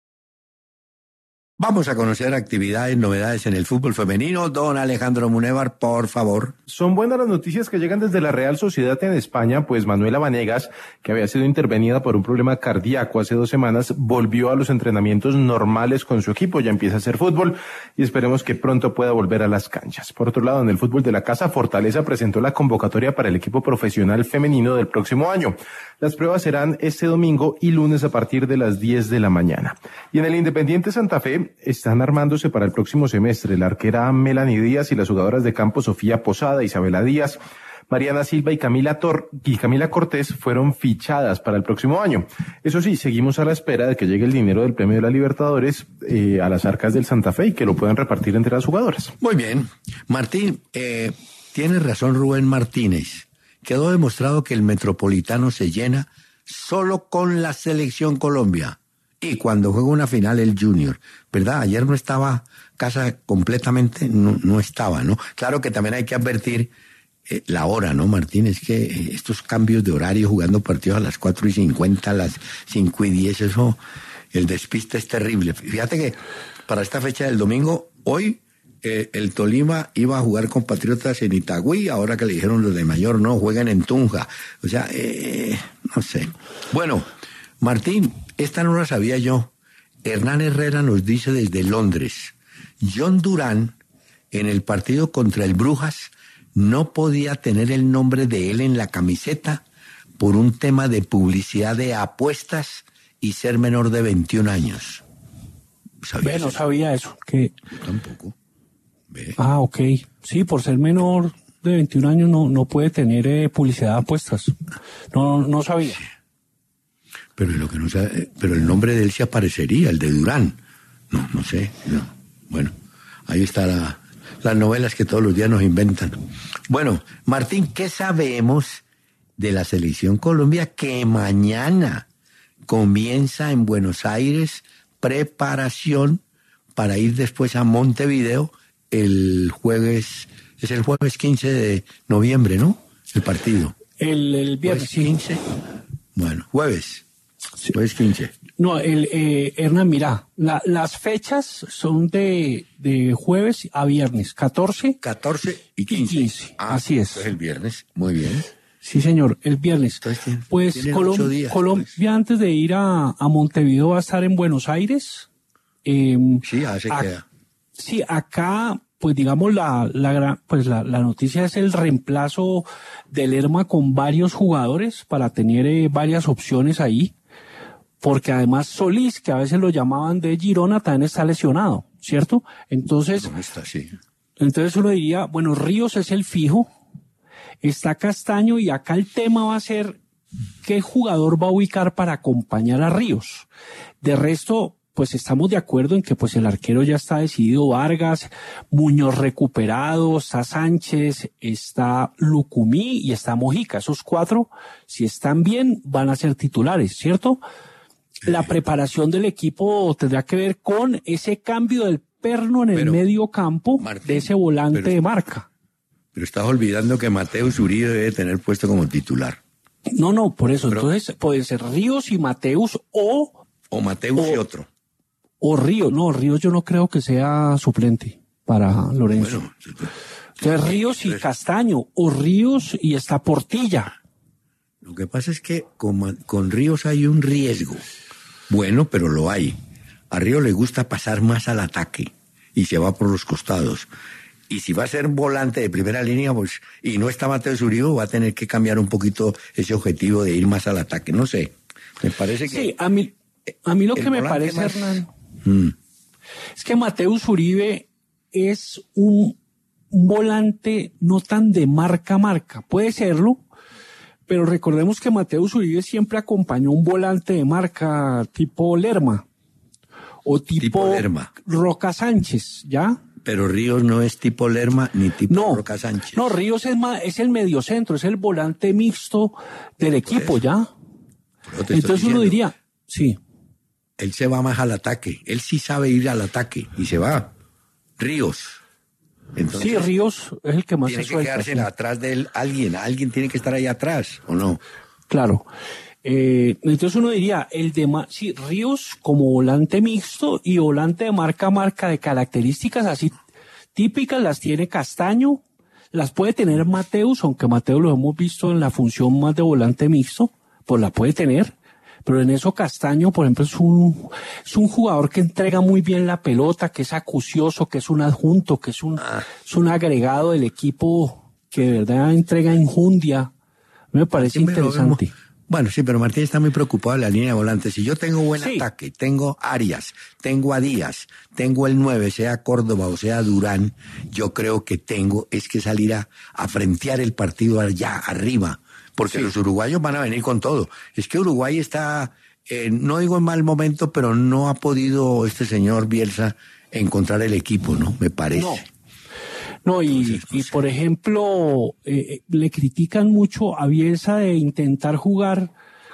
Vamos a conocer actividades, novedades en el fútbol femenino. Don Alejandro Munévar, por favor. Son buenas las noticias que llegan desde la Real Sociedad en España, pues Manuela Vanegas, que había sido intervenida por un problema cardíaco hace dos semanas, volvió a los entrenamientos normales con su equipo, ya empieza a hacer fútbol y esperemos que pronto pueda volver a las canchas. Por otro lado, en el fútbol de la casa, Fortaleza presentó la convocatoria para el equipo profesional femenino del próximo año. Las pruebas serán este domingo y lunes a partir de las diez de la mañana. Y en el Independiente Santa Fe están armándose para el próximo semestre la arquera Melanie Díaz y las jugadoras de campo Sofía Posada, Isabela Díaz, Mariana Silva y Camila Tor y Camila Cortés fueron fichadas para el próximo año. Eso sí, seguimos a la espera de que llegue el dinero del premio de la Libertadores eh, a las arcas del Santa Fe y que lo puedan repartir entre las jugadoras. Muy bien. Martín, eh, tiene razón Rubén Martínez. Quedó demostrado que el Metropolitano se llena solo con la Selección Colombia. y cuando juega una final el Junior, ¿verdad? Ayer no estaba Casa completamente, no, no estaba, ¿no? Claro que también hay que advertir eh, la hora, ¿no, Martín? Es que eh, estos cambios de horario, jugando partidos a las cuatro y cincuenta, a las cinco y diez, eso, el despiste es terrible. Fíjate que para esta fecha del domingo, hoy eh, el Tolima iba a jugar con Patriotas en Itagüí, ahora que le dijeron los de Mayor, no, juegan en Tunja. O sea, eh, no sé. Bueno, Martín, esta no la sabía yo. Hernán Herrera nos dice desde Londres, John Durán, en el partido contra el Brujas, no podía tener el nombre de él en la camiseta por un tema de publicidad de apuestas y ser menor de veintiún años. Ve, no sabía eso. Que... Yo tampoco. Ve. Ah, ok. Sí, por ser menor de veintiún años no, no puede tener eh, publicidad de apuestas. No, no sabía. Pero lo que no sabe, pero el nombre de él se aparecería, el de Durán. No, no sé. No. Bueno, ahí está la, las novelas que todos los días nos inventan. Bueno, Martín, ¿qué sabemos de la Selección Colombia que mañana comienza en Buenos Aires preparación para ir después a Montevideo el jueves, es el jueves quince de noviembre, ¿no? El partido. El, el viernes quince. Bueno, jueves. Sí. Jueves quince. No, el, eh, Hernán, mira, la, las fechas son de, de jueves a viernes, catorce. catorce y quince. Y quince. Ah, así es. Es el viernes, muy bien. Sí, señor, el viernes. Entonces, pues Colom- días, Colombia, pues. Antes de ir a, a Montevideo, va a estar en Buenos Aires. Eh, sí, así a, queda. Sí, acá, pues digamos, la, la, pues la, la noticia es el reemplazo del Lerma con varios jugadores para tener eh, varias opciones ahí. Porque además Solís, que a veces lo llamaban de Girona, también está lesionado, ¿cierto? Entonces, ¿Dónde está? Sí. Entonces uno diría, bueno, Ríos es el fijo, está Castaño, y acá el tema va a ser qué jugador va a ubicar para acompañar a Ríos. De resto, pues estamos de acuerdo en que pues el arquero ya está decidido, Vargas, Muñoz recuperado, está Sánchez, está Lucumí y está Mojica. Esos cuatro, si están bien, van a ser titulares, ¿cierto? La preparación del equipo tendrá que ver con ese cambio del perno en el pero, medio campo, Martín, de ese volante pero, de marca. Pero estás olvidando que Mateus Uribe debe tener puesto como titular. No, no, por eso. Pero, entonces pueden ser Ríos y Mateus o... O Mateus o, y otro. O Ríos. No, Ríos yo no creo que sea suplente para Lorenzo. Bueno, entonces Ríos y entonces, Castaño. O Ríos y está Portilla. Lo que pasa es que con, con Ríos hay un riesgo. Bueno, pero lo hay. A Ríos le gusta pasar más al ataque y se va por los costados. Y si va a ser volante de primera línea, pues, y no está Mateus Uribe, va a tener que cambiar un poquito ese objetivo de ir más al ataque. No sé, me parece que... Sí, a mí, a mí lo que me parece, más... Hernán, mm. es que Mateus Uribe es un, un volante no tan de marca a marca. Puede serlo, pero recordemos que Mateus Uribe siempre acompañó un volante de marca tipo Lerma o tipo, tipo Lerma. Roca Sánchez, ¿ya? Pero Ríos no es tipo Lerma ni tipo no, Roca Sánchez. No, Ríos es, más, es el mediocentro, es el volante mixto del equipo, pues, ¿ya? Entonces uno diría, sí. Él se va más al ataque, él sí sabe ir al ataque y se va. Ríos. Entonces, sí, Ríos es el que más tiene se que suelta, quedarse sí. atrás de él alguien, alguien tiene que estar ahí atrás, ¿o no? Claro. Eh, entonces uno diría, el de ma- sí, Ríos como volante mixto y volante de marca a marca, de características así típicas las tiene Castaño, las puede tener Mateus, aunque Mateus lo hemos visto en la función más de volante mixto, pues la puede tener. Pero en eso Castaño, por ejemplo, es un, es un jugador que entrega muy bien la pelota, que es acucioso, que es un adjunto, que es un, ah. es un agregado del equipo que de verdad entrega enjundia. Me parece interesante. Bueno, sí, pero Martín está muy preocupado de la línea de volantes. Si yo tengo buen sí. ataque, tengo Arias, tengo a Díaz, tengo el nueve, sea Córdoba o sea Durán, yo creo que tengo es que salir a, a frentear el partido allá arriba. Porque sí. los uruguayos van a venir con todo. Es que Uruguay está, eh, no digo en mal momento, pero no ha podido este señor Bielsa encontrar el equipo, ¿no? Me parece. No, no y, Entonces, no y sé. por ejemplo, eh, le critican mucho a Bielsa de intentar jugar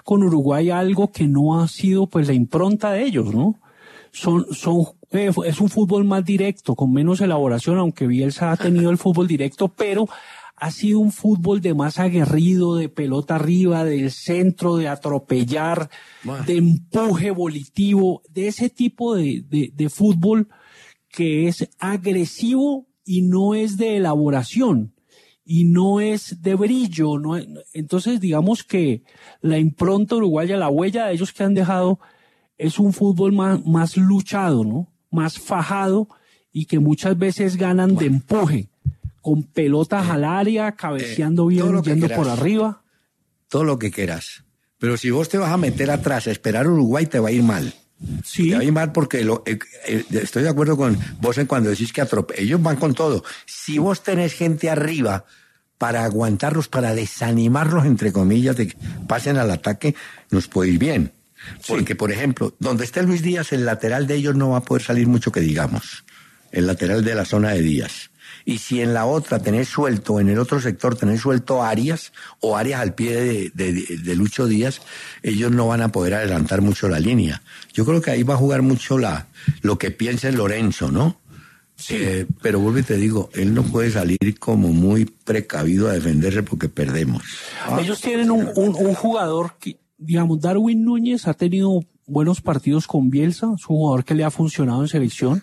con Uruguay algo que no ha sido pues la impronta de ellos, ¿no? Son, son, eh, es un fútbol más directo, con menos elaboración, aunque Bielsa ha tenido el fútbol directo, pero ha sido un fútbol de más aguerrido, de pelota arriba, del centro, de atropellar, bueno. de empuje volitivo, de ese tipo de, de, de fútbol que es agresivo y no es de elaboración y no es de brillo. No es, entonces, digamos que la impronta uruguaya, la huella de ellos que han dejado, es un fútbol más, más luchado, ¿no? Más fajado y que muchas veces ganan bueno. de empuje, con pelotas eh, al área, cabeceando eh, bien, yendo quieras, por arriba. Todo lo que quieras. Pero si vos te vas a meter atrás a esperar a Uruguay, te va a ir mal. Sí. Te va a ir mal porque lo, eh, eh, estoy de acuerdo con vos en cuando decís que atrope. Ellos van con todo. Si vos tenés gente arriba para aguantarlos, para desanimarlos, entre comillas, de que pasen al ataque, nos puede ir bien. Porque, sí. por ejemplo, donde esté Luis Díaz, el lateral de ellos no va a poder salir mucho que digamos. El lateral de la zona de Díaz. Y si en la otra tenés suelto, en el otro sector tenés suelto Arias, o Arias al pie de, de, de Lucho Díaz, ellos no van a poder adelantar mucho la línea. Yo creo que ahí va a jugar mucho la lo que piense Lorenzo, ¿no? Sí. Eh, pero vuelvo y te digo, él no puede salir como muy precavido a defenderse porque perdemos. Ah, ellos tienen un, un, un jugador que, digamos, Darwin Núñez ha tenido buenos partidos con Bielsa, es un jugador que le ha funcionado en selección.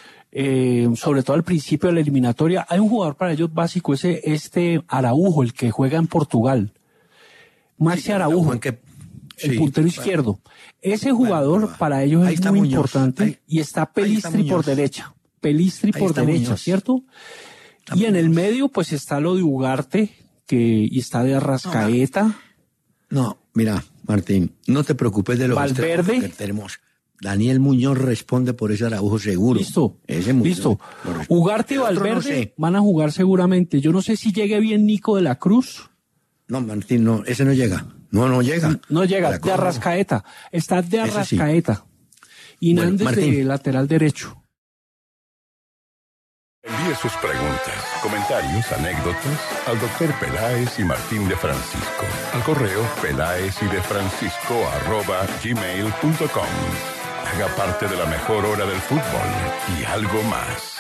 Eh, sobre todo al principio de la eliminatoria. Hay un jugador para ellos básico, ese este Araujo, el que juega en Portugal. Maxi sí, Araujo, en que, sí, el puntero bueno. izquierdo. Ese jugador bueno, para ellos es muy Muñoz. importante ahí, y está Pelistri está por derecha. Pelistri ahí por derecha, Muñoz. ¿cierto? Está y Muñoz. En el medio pues está lo de Ugarte que, y está de Arrascaeta. No, no, mira, Martín, no te preocupes de lo Valverde. Que tenemos. Daniel Muñoz responde por ese Araujo seguro. Listo, ese Muñoz, listo. Ugarte y Valverde no sé. van a jugar seguramente. Yo no sé si llegue bien Nico de la Cruz. No, Martín, no, ese no llega. No, no llega. No, no llega, de, de Arrascaeta. Está de Arrascaeta. Sí. Y bueno, Nández Martín. de lateral derecho. Envíe sus preguntas, comentarios, anécdotas al doctor Peláez y Martín de Francisco. Al correo peláez y de francisco arroba gmail punto com. Haga parte de la mejor hora del fútbol y algo más.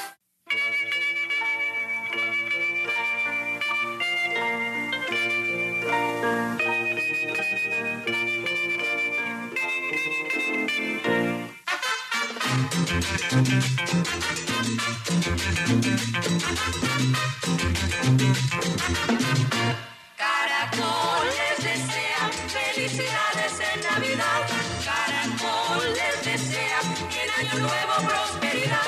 Caracol les desea felicidades en Navidad. Caracol les desea en Año Nuevo prosperidad.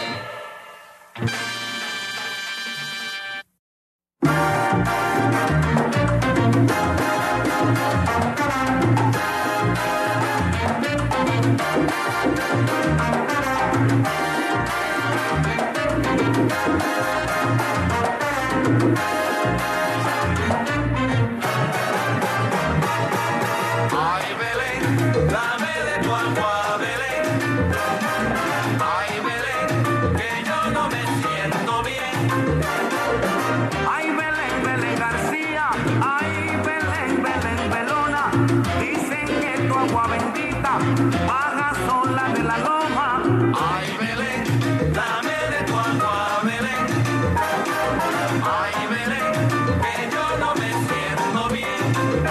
Baja sola de la loma. Ay, Belén, dame de tu agua, Belén. Ay, Belén, que yo no me siento bien.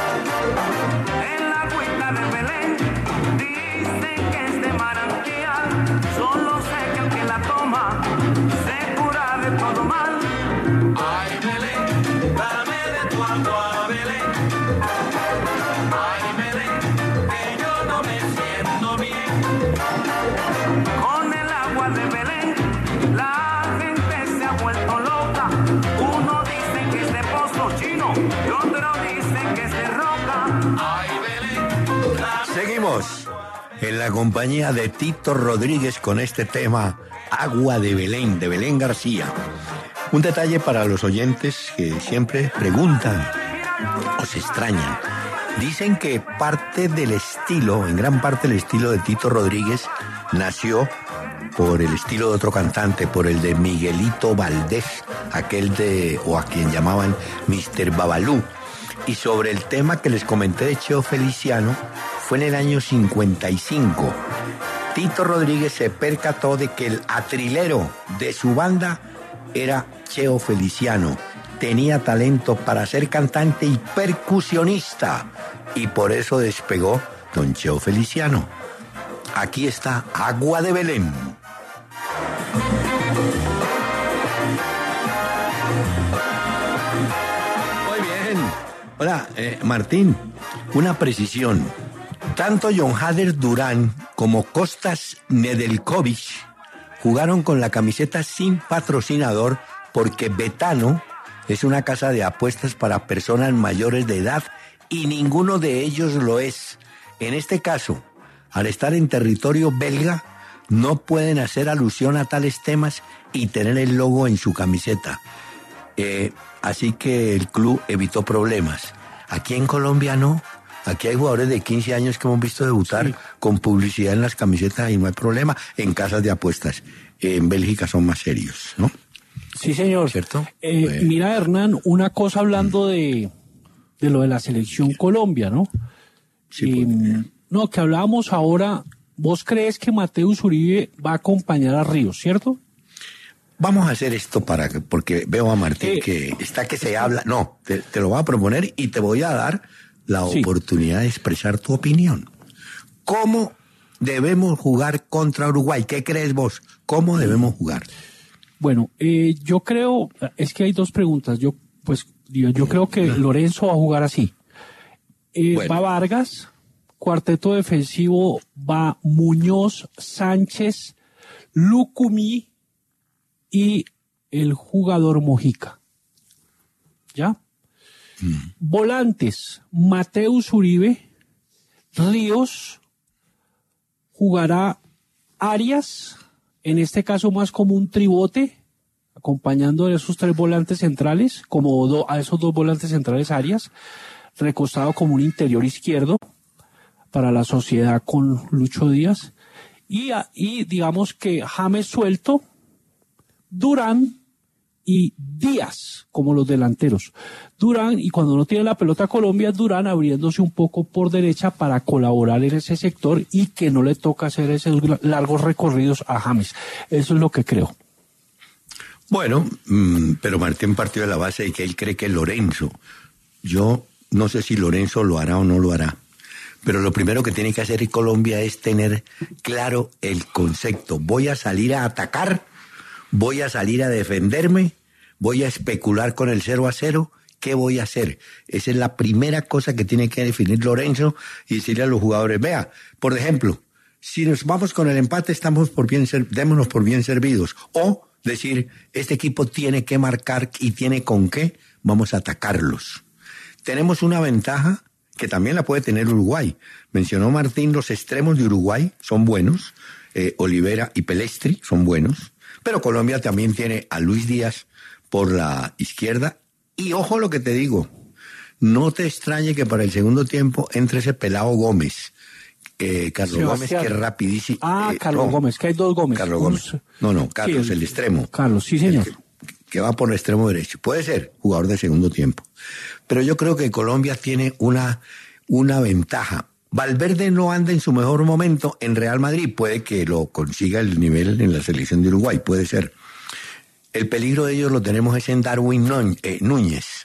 En la agüita de Belén dicen que es de manantial. Solo sé que el que la toma se cura de todo mal. Ay, Belén, dame de tu agua, Belén. Ay, Belén, que yo no me siento bien. Con el agua de Belén la gente se ha vuelto loca. Uno dice que es de pozo chino y otro dice que es de roca. Ay, Belén, dame... Seguimos en la compañía de Tito Rodríguez con este tema Agua de Belén, de Belén García. Un detalle para los oyentes que siempre preguntan o se extrañan. Dicen que parte del estilo, en gran parte el estilo de Tito Rodríguez, nació por el estilo de otro cantante, por el de Miguelito Valdés, aquel de, o a quien llamaban mister Babalú. Y sobre el tema que les comenté de Cheo Feliciano, fue en el año cincuenta y cinco. Tito Rodríguez se percató de que el atrilero de su banda era Cheo Feliciano. Tenía talento para ser cantante y percusionista, y por eso despegó don Cheo Feliciano. Aquí está Agua de Belén. Muy bien. Hola, eh, Martín, una precisión. Tanto John Hader Durán como Kostas Nedeljkovic jugaron con la camiseta sin patrocinador porque Betano es una casa de apuestas para personas mayores de edad y ninguno de ellos lo es. En este caso, al estar en territorio belga, no pueden hacer alusión a tales temas y tener el logo en su camiseta. Eh, así que el club evitó problemas. Aquí en Colombia no. Aquí hay jugadores de quince años que hemos visto debutar sí. con publicidad en las camisetas y no hay problema. En casas de apuestas. En Bélgica son más serios, ¿no? Sí, señor. ¿Cierto? Eh, eh. Mira, Hernán, una cosa hablando de, de lo de la selección Colombia, ¿no? Sí, eh, pues, no, que hablábamos ahora. ¿Vos crees que Mateus Uribe va a acompañar a Ríos, cierto? Vamos a hacer esto para que, porque veo a Martín eh, que está que se habla. No, te, te lo voy a proponer y te voy a dar la sí. oportunidad de expresar tu opinión. ¿Cómo debemos jugar contra Uruguay? ¿Qué crees vos? ¿Cómo debemos jugar? Bueno, eh, yo creo, es que hay dos preguntas. Yo, pues, yo, yo creo que Lorenzo va a jugar así. Eh, bueno. Va Vargas, cuarteto defensivo va Muñoz, Sánchez, Lucumí y el jugador Mojica. ¿Ya? Mm. Volantes, Mateus Uribe, Ríos, jugará Arias, en este caso más como un tribote, acompañando a esos tres volantes centrales, como do, a esos dos volantes centrales Arias, recostado como un interior izquierdo para la sociedad con Lucho Díaz, y, y digamos que James suelto, Durán y Díaz como los delanteros. Durán, y cuando no tiene la pelota Colombia, Durán abriéndose un poco por derecha para colaborar en ese sector y que no le toca hacer esos largos recorridos a James. Eso es lo que creo. Bueno, mmm, pero Martín partió de la base de que él cree que Lorenzo. Yo no sé si Lorenzo lo hará o no lo hará. Pero lo primero que tiene que hacer Colombia es tener claro el concepto. Voy a salir a atacar, voy a salir a defenderme, voy a especular con el cero a cero. ¿Qué voy a hacer? Esa es la primera cosa que tiene que definir Lorenzo y decirle a los jugadores, vea, por ejemplo, si nos vamos con el empate, estamos por bien ser, démonos por bien servidos. O decir, este equipo tiene que marcar y tiene con qué, vamos a atacarlos. Tenemos una ventaja que también la puede tener Uruguay. Mencionó Martín, los extremos de Uruguay son buenos, eh, Olivera y Pelestri son buenos, pero Colombia también tiene a Luis Díaz por la izquierda. Y ojo lo que te digo, no te extrañe que para el segundo tiempo entre ese pelado Gómez, eh, Carlos Sebastián. Gómez, que es rapidísimo. Ah, eh, Carlos no, Gómez, que hay dos Gómez. Carlos Gómez. No, no, Carlos, sí, el, el extremo. Carlos, sí, señor. El que, que va por el extremo derecho. Puede ser jugador de segundo tiempo. Pero yo creo que Colombia tiene una, una ventaja. Valverde no anda en su mejor momento en Real Madrid. Puede que lo consiga el nivel en la selección de Uruguay, puede ser. El peligro de ellos lo tenemos es en Darwin Núñez.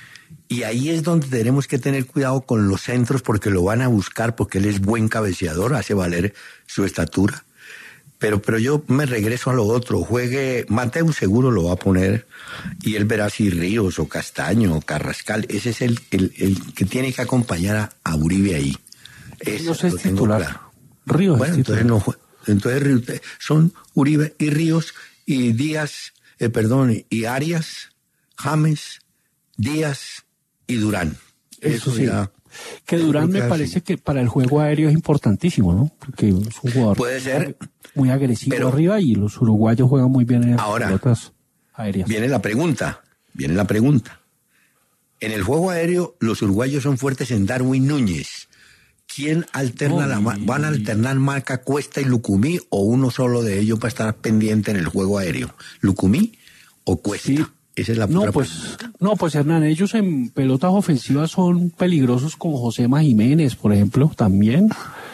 Y ahí es donde tenemos que tener cuidado con los centros porque lo van a buscar, porque él es buen cabeceador, hace valer su estatura. Pero, pero yo me regreso a lo otro. Juegue, Mateus seguro lo va a poner y él verá si Ríos o Castaño o Carrascal. Ese es el, el, el que tiene que acompañar a, a Uribe ahí. Ríos es titular. Claro. Ríos bueno, es entonces titular. no, entonces son Uribe y Ríos y Díaz, eh, perdón, y Arias, James, Díaz y Durán. Eso, Eso sí. Ya, que Durán me parece que para el juego aéreo es importantísimo, ¿no? Porque es un jugador puede ser muy agresivo pero, arriba y los uruguayos juegan muy bien en las ahora, pelotas aéreas. Viene la pregunta, viene la pregunta. En el juego aéreo los uruguayos son fuertes en Darwin Núñez. ¿Quién alterna oh, la marca? ¿Van a alternar marca Cuesta y Lucumí o uno solo de ellos para estar pendiente en el juego aéreo? ¿Lucumí o Cuesta? Sí, Esa es la No, otra pues, pregunta. no, pues Hernán, ellos en pelotas ofensivas son peligrosos como Josema Jiménez, por ejemplo, también.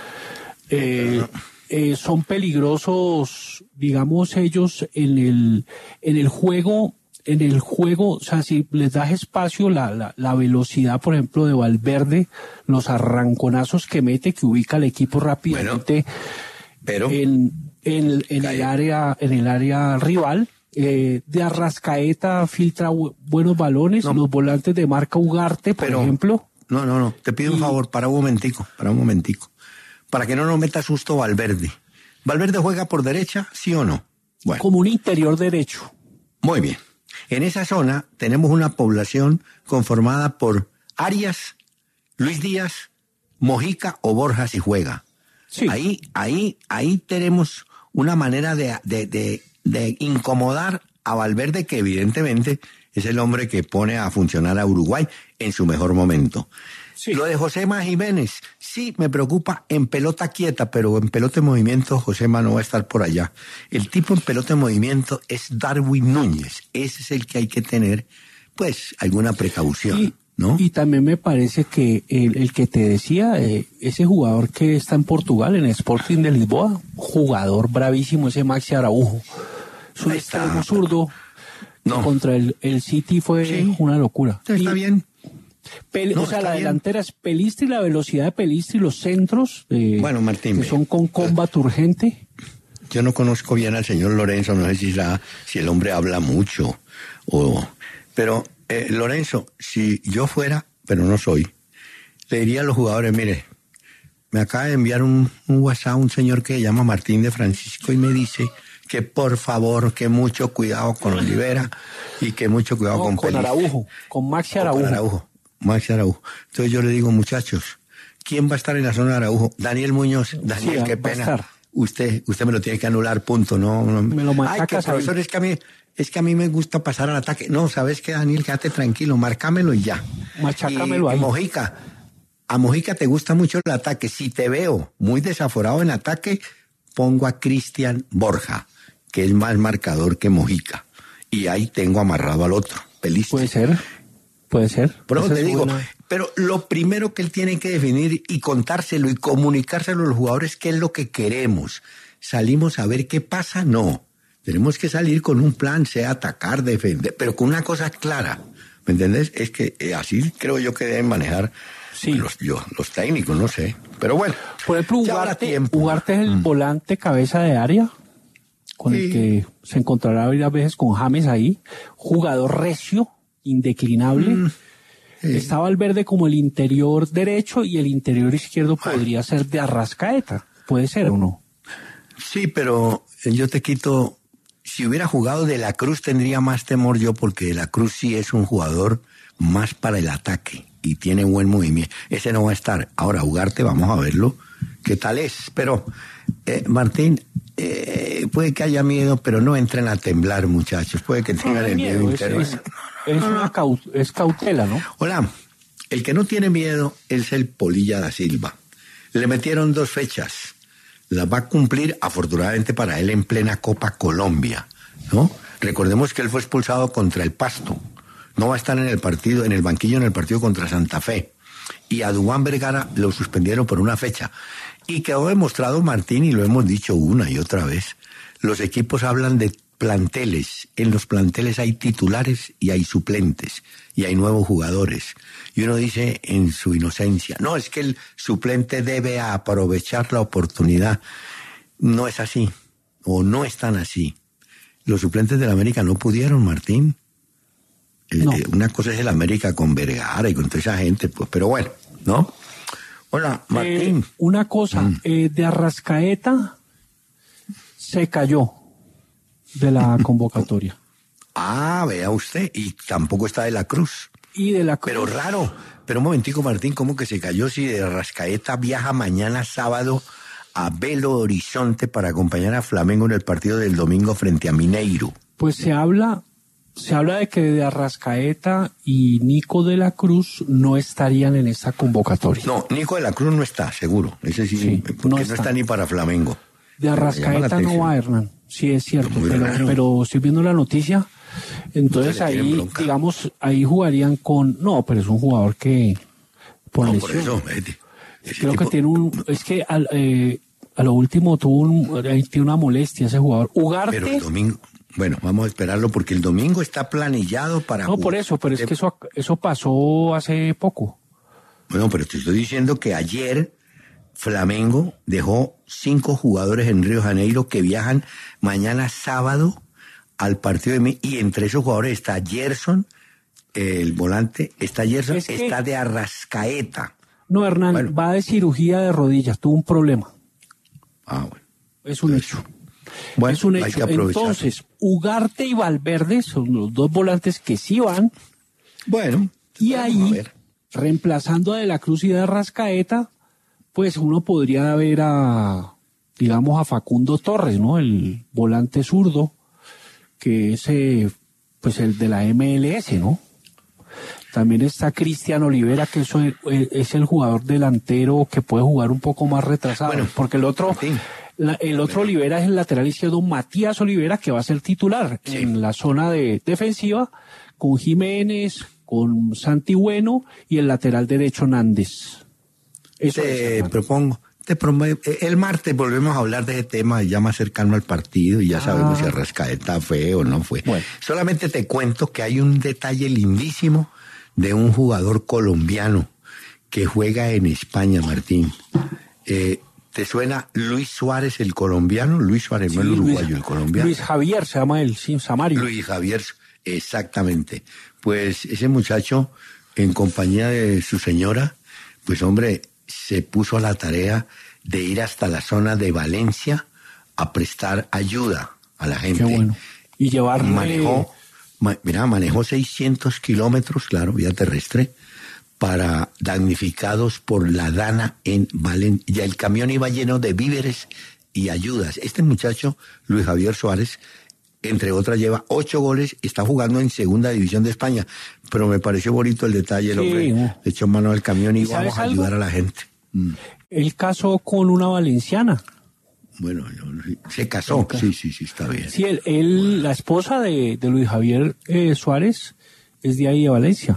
Eh, eh, son peligrosos, digamos, ellos en el, en el juego, en el juego, o sea, si les das espacio, la, la, la velocidad, por ejemplo, de Valverde, los arranconazos que mete, que ubica al equipo rápidamente Pero, en, en, en el Cae. área, en el área rival. Eh, de Arrascaeta filtra bu- buenos balones, No. los volantes de marca Ugarte, por Pero- ejemplo. no, no, no, te pido un Y- favor, para un momentico, para un momentico. Para que no nos meta susto Valverde. ¿Valverde juega por derecha, sí o no? Bueno, Como un interior derecho. muy bien. En esa zona tenemos una población conformada por Arias, Luis Díaz, Mojica o Borja si juega. Sí. Ahí, ahí, ahí tenemos una manera de, de, de, de incomodar a Valverde, que evidentemente es el hombre que pone a funcionar a Uruguay en su mejor momento. Sí. Lo de Josema Jiménez, sí me preocupa en pelota quieta, pero en pelota en movimiento Josema no va a estar por allá. El tipo en pelota en movimiento es Darwin Núñez. Ese es el que hay que tener, pues, alguna precaución, Y, ¿no? y también me parece que el, el que te decía, eh, ese jugador que está en Portugal, en Sporting de Lisboa, jugador bravísimo, ese Maxi Araujo. Es un Ahí está. extremo zurdo. No. Que contra el, el City fue Sí. una locura. Está Y bien. Pel- No, o sea, está la bien. delantera es Pelistri, la velocidad de Pelistri, los centros, eh, Bueno, Martín, que ve. son con combat urgente. Yo no conozco bien al señor Lorenzo, no sé si, la, si el hombre habla mucho, o, pero eh, Lorenzo, si yo fuera, pero no soy, le diría a los jugadores, mire, me acaba de enviar un, un WhatsApp un señor que se llama Martín de Francisco y me dice que por favor, que mucho cuidado con Olivera y que mucho cuidado No, con con Pelistri. Araujo, con Maxi O Araujo. con Araujo, Maxi Araujo. Entonces yo le digo, muchachos, ¿quién va a estar en la zona de Araujo? Daniel Muñoz. Daniel, Sí, qué va a pena. estar. Usted, usted me lo tiene que anular, punto. No, no. Me lo Ay, que machacas ahí. profesor, es que a mí, es que a mí me gusta pasar al ataque. No, ¿sabes qué, Daniel? Quédate tranquilo, márcamelo y ya. Machácamelo y, ahí. y Mojica, a Mojica te gusta mucho el ataque. Si te veo muy desaforado en ataque, pongo a Cristian Borja, que es más marcador que Mojica. Y ahí tengo amarrado al otro, Pelistri. Puede ser, puede ser. Por eso Esa te es digo, buena. pero lo primero que él tiene que definir y contárselo y comunicárselo a los jugadores qué es lo que queremos. ¿Salimos a ver qué pasa? No. Tenemos que salir con un plan, sea atacar, defender, pero con una cosa clara. ¿Me entendés? Es que eh, así creo yo que deben manejar Sí. los, yo, los técnicos, no sé. Pero bueno, Por ejemplo, ya habrá Ugarte, tiempo. Ugarte es el Mm. volante cabeza de área, con el Sí. que se encontrará varias veces con James ahí. Jugador recio, indeclinable. Mm. Sí. Está Valverde como el interior derecho y el interior izquierdo podría ser de Arrascaeta. Puede ser o no. Sí, pero yo te quito, si hubiera jugado De la Cruz tendría más temor yo, porque De la Cruz sí es un jugador más para el ataque y tiene buen movimiento. Ese no va a estar. Ahora, Ugarte, vamos a verlo, qué tal es. Pero, eh, Martín, eh, puede que haya miedo, pero no entren a temblar, muchachos. Puede que tengan el miedo es, interno. es- es una cau- es cautela, ¿no? Hola, el que no tiene miedo es el Polilla da Silva. Le metieron dos fechas. Las va a cumplir, afortunadamente para él, en plena Copa Colombia, ¿no? Recordemos que él fue expulsado contra el Pasto. No va a estar en el partido, en el banquillo en el partido contra Santa Fe. Y a Duván Vergara lo suspendieron por una fecha. Y quedó demostrado, Martín, y lo hemos dicho una y otra vez, los equipos hablan de planteles. En los planteles hay titulares y hay suplentes y hay nuevos jugadores. Y uno dice en su inocencia, no, es que el suplente debe aprovechar la oportunidad. No es así, o no es tan así. Los suplentes del América no pudieron, Martín. Eh, No. eh, Una cosa es el América con Vergara y con toda esa gente, pues, pero bueno, ¿no? Hola, Martín. Eh, una cosa, Mm. eh, de Arrascaeta se cayó de la convocatoria. Ah, vea usted, y tampoco está De la Cruz. Y de la Pero raro. Pero un momentico, Martín, ¿cómo que se cayó si de Rascaeta viaja mañana sábado a Belo Horizonte para acompañar a Flamengo en el partido del domingo frente a Mineiro? Pues se habla, se habla de que de Arrascaeta y Nico de la Cruz no estarían en esta convocatoria. No, Nico de la Cruz no está, seguro. Ese sí, Sí, porque no no está. está. ni para Flamengo. De Pero me llama la Arrascaeta no atención. va, Hernán. Sí, es cierto, Muy pero, raro. pero estoy viendo la noticia. Entonces ahí, digamos, ahí jugarían con... No, pero es un jugador que... Por no, lesión, por eso... Es, creo que tiene un... Es que al, eh, a lo último tuvo un, tiene una molestia ese jugador. Ugarte... Pero el domingo... Bueno, vamos a esperarlo porque el domingo está planillado para... No, por eso, pero es que eso, eso pasó hace poco. Bueno, pero te estoy diciendo que ayer Flamengo dejó cinco jugadores en Río de Janeiro que viajan mañana sábado al partido de mí, y entre esos jugadores está Gerson, el volante, está Gerson, es que... está de Arrascaeta. No, Hernán, bueno. va de cirugía de rodillas, tuvo un problema. Ah, bueno. Es un Entonces, hecho. Bueno, es un hay hecho. que aprovechar. Entonces, Ugarte y Valverde son los dos volantes que sí van. Bueno. Y bueno, ahí, reemplazando a De la Cruz y de Arrascaeta, pues uno podría ver a, digamos, a Facundo Torres, ¿no? El volante zurdo, que es eh, pues el de la M L S, ¿no? También está Cristian Olivera, que eso es, es el jugador delantero que puede jugar un poco más retrasado, bueno, porque el otro, la, el otro bueno. Olivera es el lateral izquierdo, Matías Olivera, que va a ser titular sí. en la zona de defensiva, con Jiménez, con Santi Bueno y el lateral derecho Nández. Eso te es, propongo. Te prometo, el martes volvemos a hablar de ese tema ya más cercano al partido y ya sabemos ah. si Arrascaeta fue o no fue. Bueno. Solamente te cuento que hay un detalle lindísimo de un jugador colombiano que juega en España, Martín. Eh, ¿Te suena Luis Suárez, el colombiano? Luis Suárez, sí, no el uruguayo, Luis, el colombiano. Luis Javier se llama él, sí, Samario. Luis Javier, exactamente. Pues ese muchacho, en compañía de su señora, pues hombre, se puso a la tarea de ir hasta la zona de Valencia a prestar ayuda a la gente. Qué bueno. Y llevar... Manejó, ma, mira, manejó seiscientos kilómetros, claro, vía terrestre, para damnificados por la Dana en Valencia. Ya el camión iba lleno de víveres y ayudas. Este muchacho, Luis Javier Suárez, entre otras, lleva ocho goles y está jugando en Segunda División de España. Pero me pareció bonito el detalle, el hombre. Sí. Le echó mano al camión y, ¿y vamos a ayudar algo? A la gente. Mm. Él casó con una valenciana. Bueno, se casó. Sí, sí, sí, está bien. Sí, él, él la esposa de, de Luis Javier eh, Suárez es de ahí, de Valencia.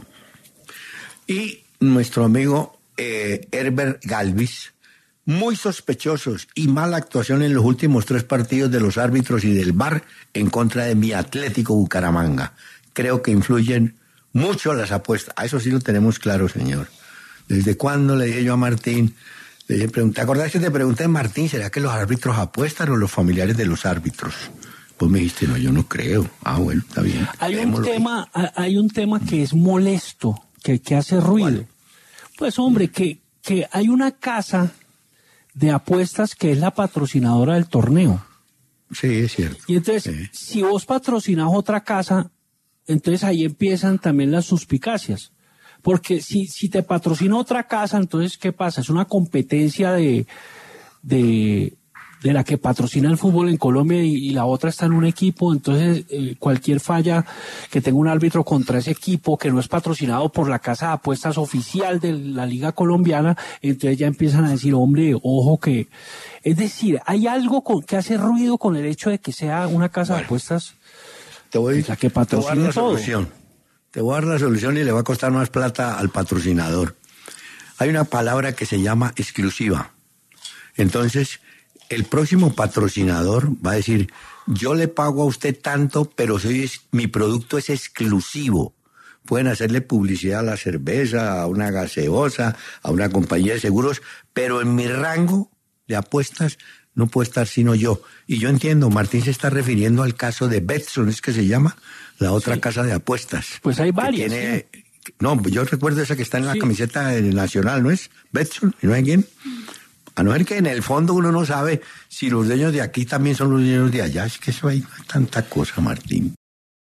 Y nuestro amigo eh, Herbert Galvis, muy sospechosos y mala actuación en los últimos tres partidos de los árbitros y del V A R en contra de mi Atlético Bucaramanga. Creo que influyen mucho las apuestas. A eso sí lo tenemos claro, señor. ¿Desde cuándo le dije yo a Martín? Le dije, ¿te acordás que te pregunté, Martín, ¿será que los árbitros apuestan o los familiares de los árbitros? Pues me dijiste, no, yo no creo. Ah, bueno, está bien. Hay un tema, hay un tema que es molesto, que, que hace ruido. ¿Cuál? Pues hombre, que, que hay una casa de apuestas que es la patrocinadora del torneo. Sí, es cierto. Y entonces, sí. si vos patrocinás otra casa, entonces ahí empiezan también las suspicacias. Porque si, si te patrocina otra casa, entonces, ¿qué pasa? Es una competencia de, de, de la que patrocina el fútbol en Colombia y, y la otra está en un equipo. Entonces, eh, cualquier falla que tenga un árbitro contra ese equipo que no es patrocinado por la casa de apuestas oficial de la Liga Colombiana, entonces ya empiezan a decir, hombre, ojo que... Es decir, hay algo con, que hace ruido con el hecho de que sea una casa bueno, de apuestas te voy, la que patrocina te voy a dar la todo. Solución. Te voy a dar la solución y le va a costar más plata al patrocinador. Hay una palabra que se llama exclusiva. Entonces, el próximo patrocinador va a decir, yo le pago a usted tanto, pero soy, mi producto es exclusivo. Pueden hacerle publicidad a la cerveza, a una gaseosa, a una compañía de seguros, pero en mi rango de apuestas no puede estar sino yo. Y yo entiendo, Martín se está refiriendo al caso de Betson, ¿es que se llama? La otra sí. casa de apuestas. Pues hay varias. Tiene, sí. No, yo recuerdo esa que está en la sí. camiseta nacional, ¿no es? Betson, ¿y no hay quién? A no ser que en el fondo uno no sabe si los dueños de aquí también son los dueños de allá. Es que eso hay tanta cosa, Martín.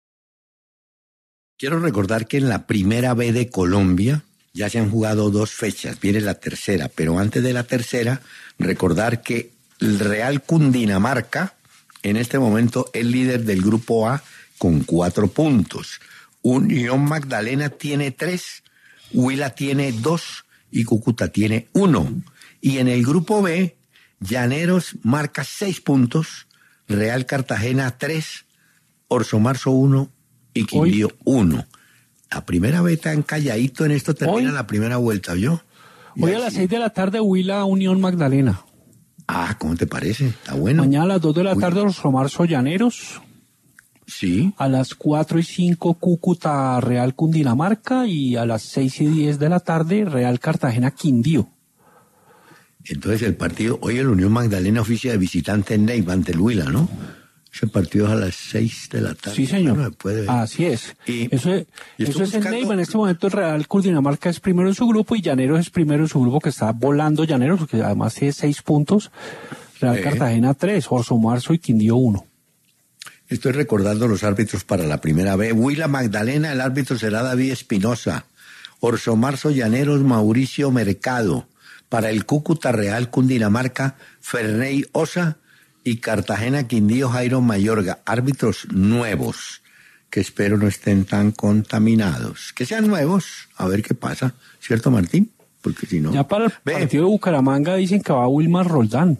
Quiero recordar que en la primera B de Colombia ya se han jugado dos fechas, viene la tercera, pero antes de la tercera, recordar que el Real Cundinamarca en este momento es líder del grupo A con cuatro puntos. Unión Magdalena tiene tres, Huila tiene dos y Cúcuta tiene uno. Y en el grupo B, Llaneros marca seis puntos, Real Cartagena tres, Orso Marzo uno y Quindío uno. La primera vez tan calladito en esto, termina Hoy, la primera vuelta, ¿yo? Hoy a las seis de la tarde, Huila Unión Magdalena. Ah, ¿cómo te parece? Está bueno. Mañana a las dos de la Uy. tarde, los Romarzo Llaneros. Sí. A las cuatro y cinco, Cúcuta Real Cundinamarca. Y a las seis y diez de la tarde, Real Cartagena Quindío. Entonces el partido, hoy el Unión Magdalena oficia de visitante en Neiva ante el Huila, ¿no? Ese partido es a las seis de la tarde. Sí, señor. Bueno, puede ver. Así es. Y- eso es, y eso estoy es en buscando- Neiva. En este momento el Real Cundinamarca es primero en su grupo y Llaneros es primero en su grupo, que está volando Llaneros, porque además tiene seis puntos. Real Sí. Cartagena tres, Orso Marzo y Quindío uno. Estoy recordando los árbitros para la primera vez. Huila Magdalena, el árbitro será David Espinosa. Orso Marzo Llaneros, Mauricio Mercado. Para el Cúcuta Real Cundinamarca, Ferney Osa. Y Cartagena Quindío, Jairo Mayorga. Árbitros nuevos, que espero no estén tan contaminados. Que sean nuevos, a ver qué pasa. ¿Cierto, Martín? Porque si no... Ya para el Ve, partido de Bucaramanga dicen que va Wilmar Roldán.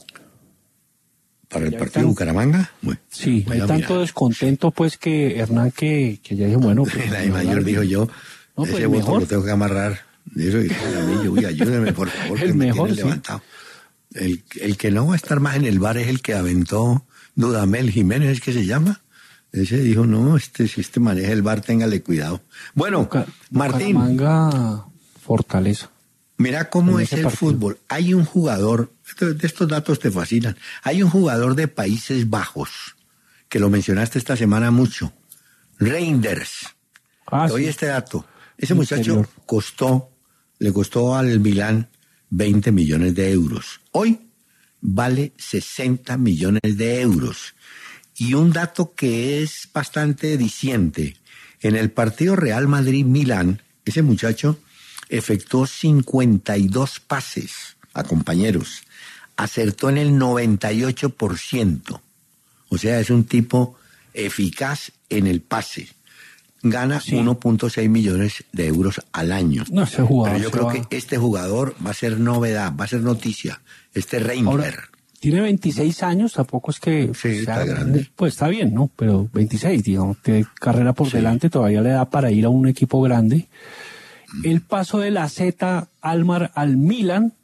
para el ya partido están- de Bucaramanga. Bueno, Sí, voy hay a tanto mirar. descontento pues que Hernán que, que ya dijo, bueno... Pues, La de mayor dijo yo, No, pues ese voto mejor. lo tengo que amarrar. Eso dijo a mí, yo, uy, ayúdeme por favor, El que me mejor, tiene sí. levantado. El, el que no va a estar más en el bar es el que aventó Dudamel Jiménez, ¿es que se llama? Ese dijo, no, este, si este maneja el bar, téngale cuidado. Bueno, Buca- Martín, Bucaramanga, Fortaleza. mira cómo en es ese el partido. fútbol. Hay un jugador, esto- de estos datos te fascinan, hay un jugador de Países Bajos, que lo mencionaste esta semana mucho, Reinders. Ah, Te doy sí. este dato. Ese Interior. muchacho costó, le costó al Milán veinte millones de euros. Hoy vale sesenta millones de euros. Y un dato que es bastante diciente. En el partido Real Madrid-Milán, ese muchacho efectuó cincuenta y dos pases a compañeros. Acertó en el noventa y ocho por ciento. O sea, es un tipo eficaz en el pase. Gana Sí. uno punto seis millones de euros al año. No, ese jugador Pero yo se creo va. que este jugador va a ser novedad, va a ser noticia. Este Reiner. Ahora, tiene veintiséis años, tampoco es que Sí, está grande. Pues está bien, ¿no? Pero veintiséis, digamos, tiene carrera por Sí. delante, todavía le da para ir a un equipo grande. El paso de la Z Almar al Milan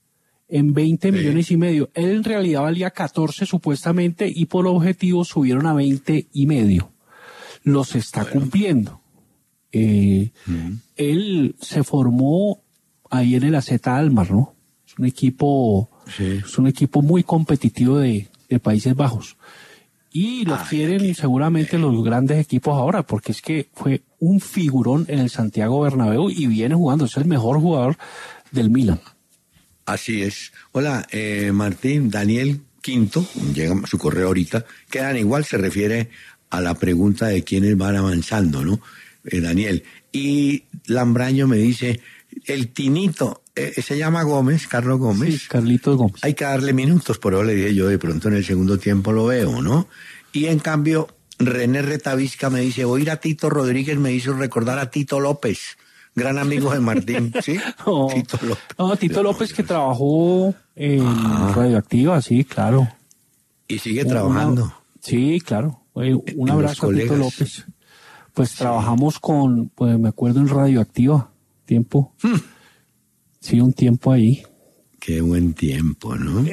en veinte Sí. millones y medio. Él en realidad valía catorce supuestamente y por objetivo subieron a veinte y medio. Los está cumpliendo. Eh, Él se formó ahí en el A Z Almar, ¿no? Es un equipo, Sí. es un equipo muy competitivo de, de Países Bajos. Y lo Ay, quieren seguramente los grandes equipos ahora, porque es que fue un figurón en el Santiago Bernabéu y viene jugando, es el mejor jugador del Milan. Así es. Hola, eh, Martín, Daniel Quinto, llega su correo ahorita, quedan igual, se refiere a la pregunta de quiénes van avanzando, ¿no? Eh, Daniel. Y Lambraño me dice, el Tinito, eh, se llama Gómez, Carlos Gómez. Sí, Carlitos Gómez. Hay que darle minutos, por eso le dije yo, de pronto en el segundo tiempo lo veo, ¿no? Y en cambio, René Retavisca me dice, oír a Tito Rodríguez me hizo recordar a Tito López, gran amigo de Martín, ¿sí? No, Tito López. no, Tito López que trabajó en Ah. Radioactiva, sí, claro. Y sigue Una- trabajando. Sí, claro. Oye, un En abrazo a los Tito colegas. López. Pues trabajamos con, pues me acuerdo en Radioactiva, tiempo. Hmm. Sí, un tiempo ahí. Qué buen tiempo, ¿no?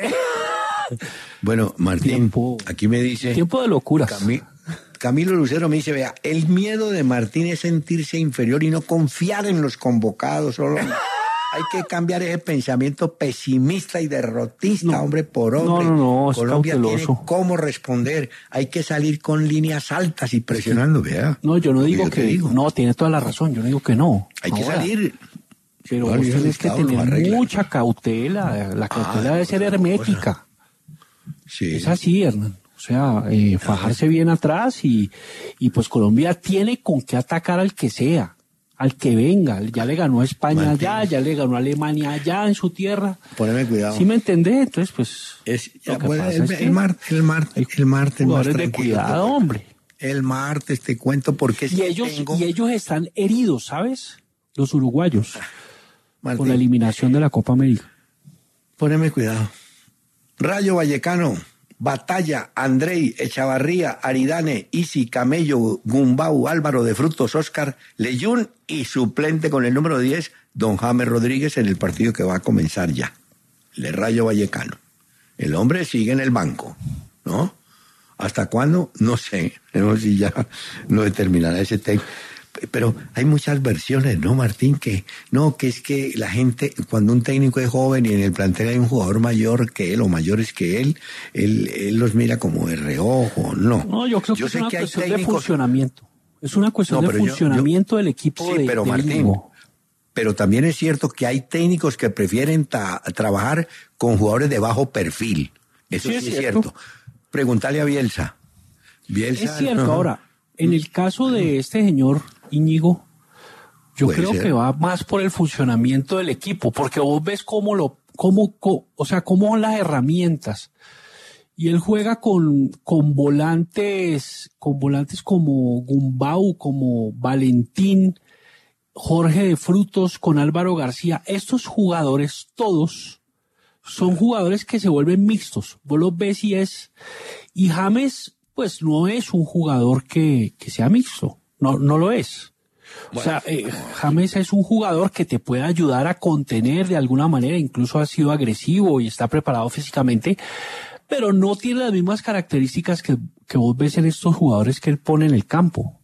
Bueno, Martín, Tiempo. aquí me dice... Tiempo de locuras. Cami- Camilo Lucero me dice, vea, el miedo de Martín es sentirse inferior y no confiar en los convocados. Solo hay que cambiar ese pensamiento pesimista y derrotista, No. hombre por hombre. No, no, no, es Colombia tiene cauteloso. cómo responder. Hay que salir con líneas altas y presionando, vea. No, yo no digo Yo te que... digo. No, tiene toda la razón, yo no digo que no. Hay que Ahora, salir. Pero Igual vos el tenés que Estado lo tener arregla. mucha cautela. La cautela Ah, debe ser otra hermética. Sí. Es así, Hernán. O sea, eh, fajarse bien atrás y, y pues Colombia tiene con qué atacar al que sea, al que venga. Ya le ganó a España Martín. allá, ya le ganó a Alemania allá en su tierra. Poneme cuidado. ¿Sí me entendés? Entonces, pues... Es, lo ya, que bueno, pasa el, es que el martes, el martes, el martes más jugadores de tranquilo, cuidado, pero- hombre. El martes te cuento por qué es Y que ellos, tengo... y ellos están heridos, ¿sabes? Los uruguayos, Martín, por la eliminación de la Copa América. Poneme cuidado. Rayo Vallecano, Batalla, Andrei, Echavarría, Aridane, Isi, Camello, Gumbau, Álvaro de Frutos, Oscar, Leyún y suplente con el número diez, don James Rodríguez, en el partido que va a comenzar ya, el Rayo Vallecano. El hombre sigue en el banco, ¿no? ¿Hasta cuándo? No sé, no sé si ya lo determinará ese técnico. Pero hay muchas versiones, ¿no, Martín? Que no, que es que la gente, cuando un técnico es joven y en el plantel hay un jugador mayor que él o mayores que él, él, él los mira como de reojo, no. No, yo creo que yo es sé una que hay cuestión técnicos... de funcionamiento. Es una cuestión No, de pero yo- funcionamiento yo- del equipo Sí, de, pero de Martín, Íñigo. pero también es cierto que hay técnicos que prefieren ta- trabajar con jugadores de bajo perfil. Eso Sí, sí, es es cierto. cierto. Pregúntale a Bielsa. Bielsa Es cierto, no. ahora, en el caso de este señor Íñigo, yo Puede creo ser. que va más por el funcionamiento del equipo, porque vos ves cómo lo, cómo, co- o sea, cómo son las herramientas. Y él juega con, con volantes, con volantes como Gumbau, como Valentín, Jorge de Frutos, con Álvaro García. Estos jugadores, todos, son jugadores que se vuelven mixtos. Vos los ves y es, y James, pues no es un jugador que, que sea mixto. No, no lo es. O sea, eh, James es un jugador que te puede ayudar a contener de alguna manera, incluso ha sido agresivo y está preparado físicamente, pero no tiene las mismas características que, que vos ves en estos jugadores que él pone en el campo.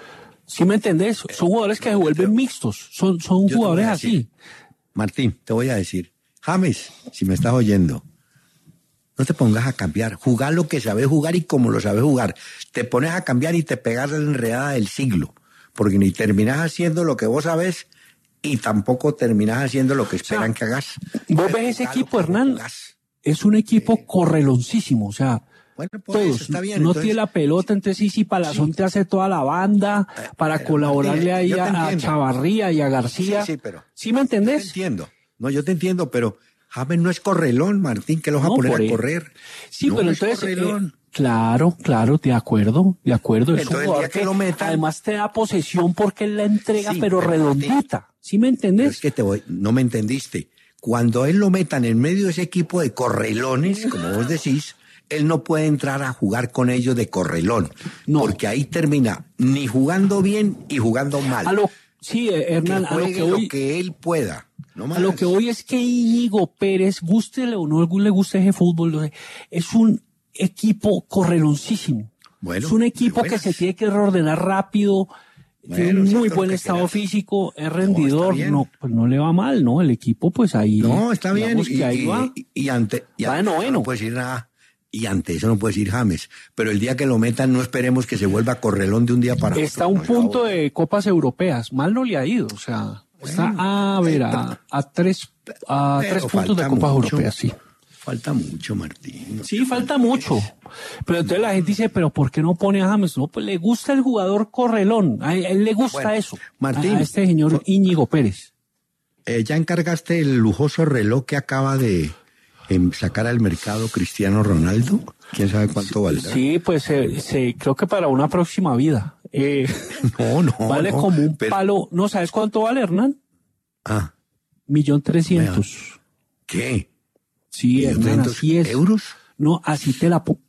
¿Sí me entendés? Son jugadores que se vuelven mixtos, son, son Yo te voy jugadores a así. decir, Martín, te voy a decir, James, si me estás oyendo, no te pongas a cambiar, jugar lo que sabes jugar y como lo sabes jugar. Te pones a cambiar y te pegas la enredada del siglo, porque ni terminás haciendo lo que vos sabes y tampoco terminás haciendo lo que esperan sea, que hagas. Vos ves ese Jugá lo equipo, que Hernán, jugás. es un equipo correloncísimo, o sea, Bueno, por todos, eso está bien. no entonces- tiene la pelota, entonces sí, sí, Palazón Sí. te hace toda la banda para pero, colaborarle Martínez, ahí yo te a, a entiendo. Chavarría y a García. Sí, sí, pero- ¿Sí me Yo te entendés? entiendo. No, yo te entiendo, pero James no es correlón, Martín, que los va No, a poner por a ahí. correr. Sí, No pero es entonces, eh, correlón. claro, claro, de acuerdo, de acuerdo. Es Entonces, un el jugador día que que lo metan- además te da posesión porque él la entrega, Sí, pero pero, redondita. ¿Sí me Pero entendés? es que te voy, no me entendiste. Cuando él lo metan en medio de ese equipo de correlones, como vos decís, él no puede entrar a jugar con ellos de correlón. No. Porque ahí termina ni jugando bien y jugando mal. A lo, sí, eh, que Hernán, a lo juegue que voy, lo que él pueda. No a más. lo que voy es que Íñigo Pérez, gústele o no le guste ese fútbol, no sé, es un equipo correloncísimo. Bueno, es un equipo de que buenas. se tiene que reordenar rápido, tiene Bueno, un sí, muy todo lo buen que estado quieras. físico, es está rendidor, bien. no, pues no le va mal, ¿no? El equipo, pues ahí. No, está bien. digamos Y, que ahí y- va. y- y ante, y Va de ante eso noveno. no puede decir nada. Y ante eso no puede decir James. Pero el día que lo metan, no esperemos que se vuelva correlón de un día para Está a otro. un como punto ahora. de copas europeas, mal no le ha ido, o sea, está a ver, a, a tres, a Pero tres puntos de falta copas mucho. europeas, sí. Falta mucho, Martín. Sí, falta mucho. Pero entonces la gente dice, pero ¿por qué no pone a James? No, pues le gusta el jugador correlón. A él, a él le gusta Bueno, eso. Martín, a, a este señor Íñigo Pérez. Eh, ¿Ya encargaste el lujoso reloj que acaba de em, sacar al mercado Cristiano Ronaldo? ¿Quién sabe cuánto valdrá? Sí, pues eh, se, creo que para una próxima vida. Eh, No, no. vale no, como un pero- palo. ¿No sabes cuánto vale, Hernán? Ah, Millón trescientos. ¿qué? Sí, Hernán, ¿trescientos así es. euros? No, así te la pongo.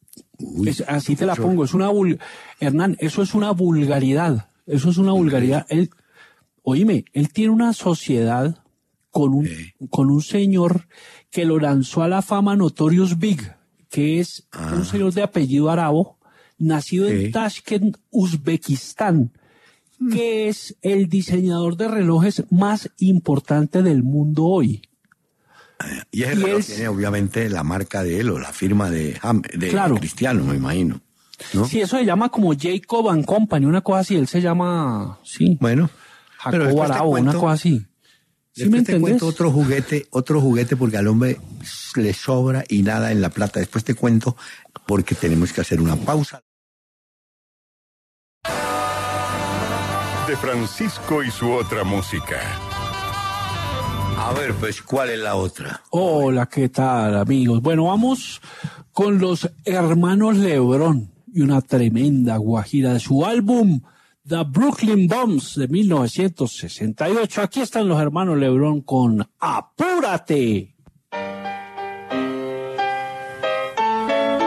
Uy, Así te la eso- pongo. Es una vul- Hernán, eso es una vulgaridad. Eso es una vulgaridad. Él, oíme, él tiene una sociedad con un, Eh. con un señor que lo lanzó a la fama Notorious Big, que es Ah. un señor de apellido arabo, nacido Sí. en Tashkent, Uzbekistán, que es el diseñador de relojes más importante del mundo hoy. Y ese y reloj es- tiene obviamente la marca de él o la firma de, Ham- de Claro. Cristiano, me imagino. ¿no? Sí, eso se llama como Jacob and Company, una cosa así. Él se llama, sí, Bueno, pero Jacobo después te Arabo, una cuento- cosa así. ¿Sí después me te entendés? cuento otro juguete, otro juguete porque al hombre le sobra y nada en la plata. Después te cuento porque tenemos que hacer una pausa. De Francisco y su otra música. A ver, pues, ¿cuál es la otra? Hola, ¿qué tal, amigos? Bueno, vamos con los hermanos Lebrón y una tremenda guajira de su álbum The Brooklyn Bombs de mil novecientos sesenta y ocho. Aquí están los hermanos Lebrón con Apúrate.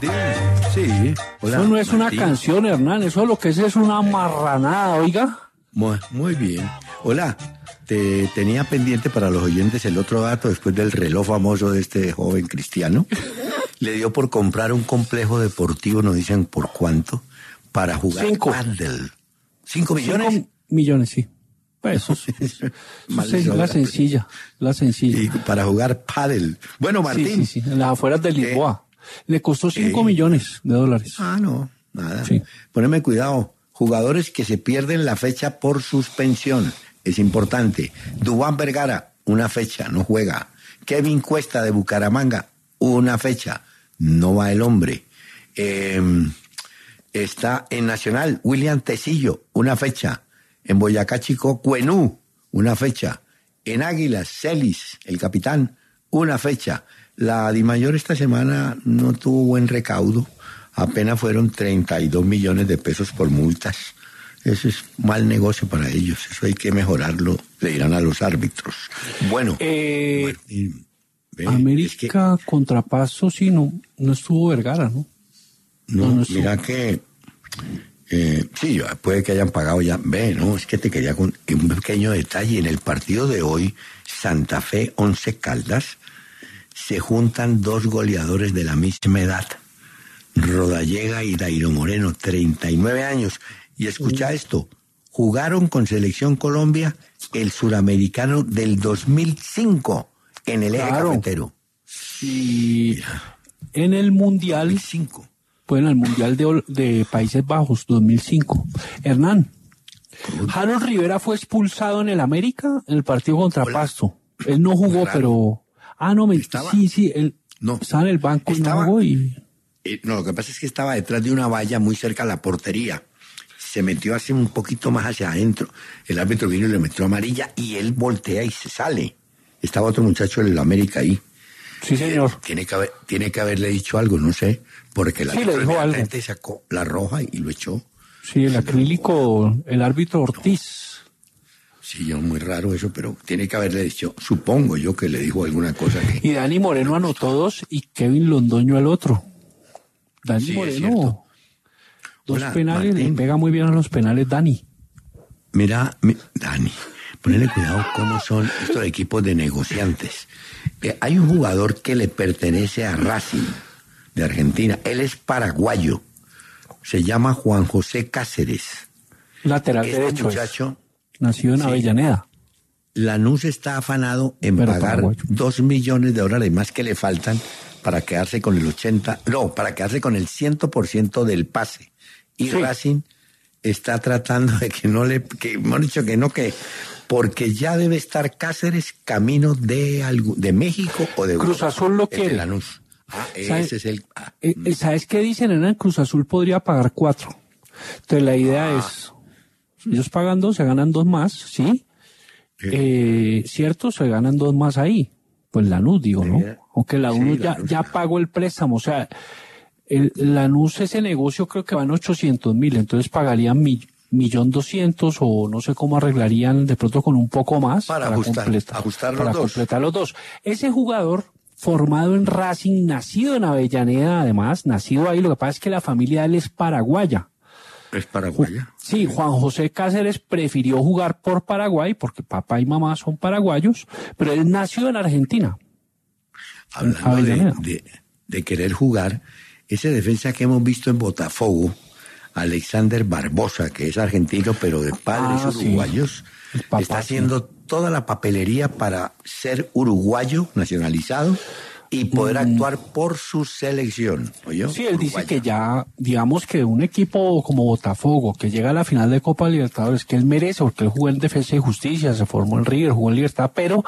Martín. Sí. Hola, eso no es una Martín. canción, Hernán, eso lo que es es una marranada, oiga. Muy, muy bien. Hola, te tenía pendiente para los oyentes el otro dato después del reloj famoso de este joven cristiano. Le dio por comprar un complejo deportivo, nos dicen por cuánto, para jugar Cinco. pádel. ¿Cinco millones? Cinco millones, sí. Pues eso, eso, Mal eso le es sobra. la sencilla, la sencilla. Y para jugar pádel. Bueno, Sí, Martín. sí, sí, en las afueras de Lisboa. Le costó cinco ¿Qué? millones de dólares. Ah, no, nada. Sí. Poneme cuidado. Jugadores que se pierden la fecha por suspensión. Es importante. Duván Vergara, una fecha, no juega. Kevin Cuesta de Bucaramanga, una fecha, no va el hombre. Eh, está en Nacional, William Tecillo, una fecha. En Boyacá Chico, Cuenú, una fecha. En Águilas, Celis, el capitán, una fecha. La Dimayor esta semana no tuvo buen recaudo. Apenas fueron treinta y dos millones de pesos por multas. Eso es mal negocio para ellos. Eso hay que mejorarlo, le dirán a los árbitros. Bueno, Eh, Martín, ve, América es que, contra Pasto, sí, no, no estuvo Vergara, ¿no? no, no, no estuvo. mira que eh, sí, puede que hayan pagado ya. Ve, no, es que te quería con un pequeño detalle. En el partido de hoy, Santa Fe Once Caldas, se juntan dos goleadores de la misma edad. Rodallega y Dairo Moreno, treinta y nueve años. Y escucha esto, jugaron con Selección Colombia el suramericano del dos mil cinco en el eje Claro. cafetero. Y en el Mundial, dos mil cinco. bueno, el Mundial de, Ol- de Países Bajos, dos mil cinco. Hernán, Harold Rivera fue expulsado en el América en el partido contra Hola. Pasto. Él no jugó, Raro. pero... Ah, no, me... ¿Estaba? sí, sí, él No. estaba en el banco y no Estaba- jugó y... Eh, no, lo que pasa es que estaba detrás de una valla muy cerca a la portería. Se metió así un poquito más hacia adentro. El árbitro vino y le metió amarilla y él voltea y se sale. Estaba otro muchacho del América ahí. Sí, señor. Tiene que, haber, tiene que haberle dicho algo, no sé, porque la Sí, le dijo algo. sacó la roja y lo echó. Sí, el acrílico, el árbitro Ortiz. Sí, yo, muy raro eso, pero tiene que haberle dicho, supongo yo que le dijo alguna cosa que... Y Dani Moreno anotó dos y Kevin Londoño el otro. Dani Sí, es Moreno, cierto. dos Hola, penales, Martín. le pega muy bien a los penales Dani. Mira, mi- Dani, ponle cuidado cómo son estos equipos de negociantes. Eh, hay un jugador que le pertenece a Racing de Argentina. Él es paraguayo. Se llama Juan José Cáceres. Lateral Este derecho es. muchacho, Nacido en Sí. Avellaneda. Lanús está afanado en Pero pagar paraguayo. dos millones de dólares más que le faltan para quedarse con el ochenta, no, para quedarse con el cien por ciento del pase. Y Sí. Racing está tratando de que no le, que hemos dicho que no, que porque ya debe estar Cáceres camino de algo, de México o de Cruz Europa. Azul lo El de quiere. Lanús. Ah, ¿Sabe? ese es el. ah, Eh, eh, ¿Sabes qué dicen? En el Cruz Azul podría pagar cuatro. Entonces la idea Ah. es, ellos pagan dos, se ganan dos más, ¿sí? Sí. Eh, cierto, se ganan dos más ahí. Pues Lanús, digo, ¿no? Mira. Aunque Lanús Sí, ya, Lanús. ya pagó el préstamo, o sea, el Lanús ese negocio creo que van ochocientos mil, entonces pagarían mi, millón doscientos o no sé cómo arreglarían de pronto con un poco más Para ajustar, ajustar los para dos. completar los dos. Ese jugador formado en Racing, nacido en Avellaneda, además, nacido ahí, lo que pasa es que la familia de él es paraguaya. Es paraguaya. Sí, Juan José Cáceres prefirió jugar por Paraguay porque papá y mamá son paraguayos, pero él nació en Argentina. Hablando de, Avellaneda. de, de querer jugar, ese defensa que hemos visto en Botafogo, Alexander Barbosa, que es argentino pero de padres Ah, sí. uruguayos, El papá, está sí. haciendo toda la papelería para ser uruguayo nacionalizado y poder actuar por su selección. ¿Oyó? Mm. Sí, él dice Uruguayo. que ya, digamos que un equipo como Botafogo, que llega a la final de Copa Libertadores, que él merece, porque él jugó en Defensa y Justicia, se formó en River, jugó en Libertad, pero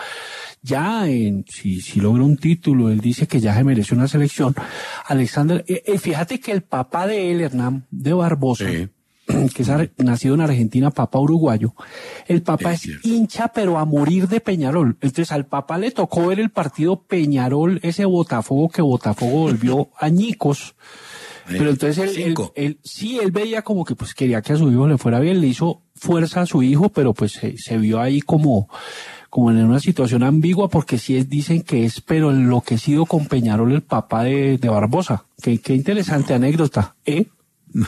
ya en, si, si logra un título, él dice que ya se merece una selección. Alexander, eh, eh, fíjate que el papá de él, Hernán, de Barbosa, Sí. que es ar- nacido en Argentina, papá uruguayo, el papá Es es, cierto. hincha pero a morir de Peñarol. Entonces al papá le tocó ver el partido Peñarol, ese Botafogo que Botafogo volvió añicos. Eh, Pero entonces él, él, cinco. él- sí, él veía como que pues quería que a su hijo le fuera bien, le hizo fuerza a su hijo, pero pues se, se vio ahí como, como en una situación ambigua, porque sí es, dicen que es pero enloquecido con Peñarol, el papá de, de Barbosa. Qué, qué interesante anécdota, ¿eh? No.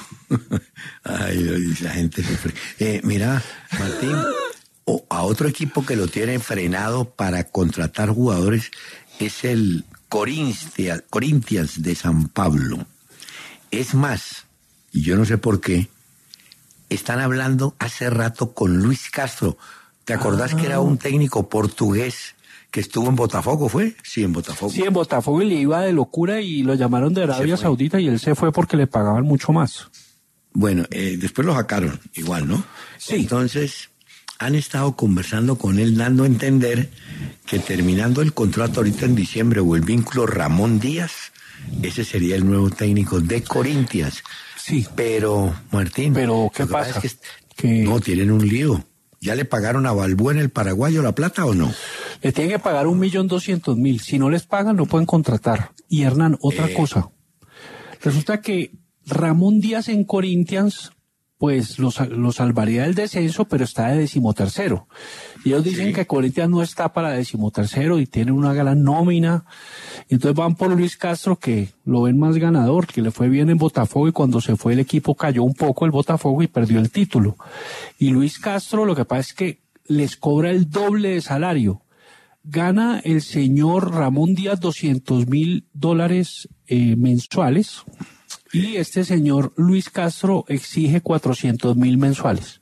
Ay, la gente sufre. Eh, mira, Martín, o a otro equipo que lo tiene frenado para contratar jugadores es el Corinthians, Corinthians de San Pablo. Es más, y yo no sé por qué, están hablando hace rato con Luis Castro. ¿Te acordás ah. que era un técnico portugués que estuvo en Botafogo, fue? Sí, en Botafogo. Sí, en Botafogo, y le iba de locura y lo llamaron de Arabia Saudita y él se fue porque le pagaban mucho más. Bueno, eh, después lo sacaron, igual, ¿no? Sí. Entonces, han estado conversando con él, dando a entender que terminando el contrato ahorita en diciembre o el vínculo Ramón Díaz, ese sería el nuevo técnico de Corinthians. Sí. Pero, Martín... Pero, ¿qué pasa? Es que que... No, tienen un lío. ¿Ya le pagaron a Balbuena en el Paraguayo la plata o no? Le tienen que pagar un millón doscientos mil. Si no les pagan, no pueden contratar. Y Hernán, otra eh... cosa. Resulta que Ramón Díaz en Corinthians, pues lo, lo salvaría del descenso, pero está de decimotercero. Y ellos dicen sí. que Corinthians no está para decimotercero y tiene una gran nómina. Y entonces van por Luis Castro, que lo ven más ganador, que le fue bien en Botafogo, y cuando se fue el equipo cayó un poco el Botafogo y perdió el título. Y Luis Castro, lo que pasa es que les cobra el doble de salario. Gana el señor Ramón Díaz doscientos mil dólares eh, mensuales, y este señor Luis Castro exige cuatrocientos mil mensuales.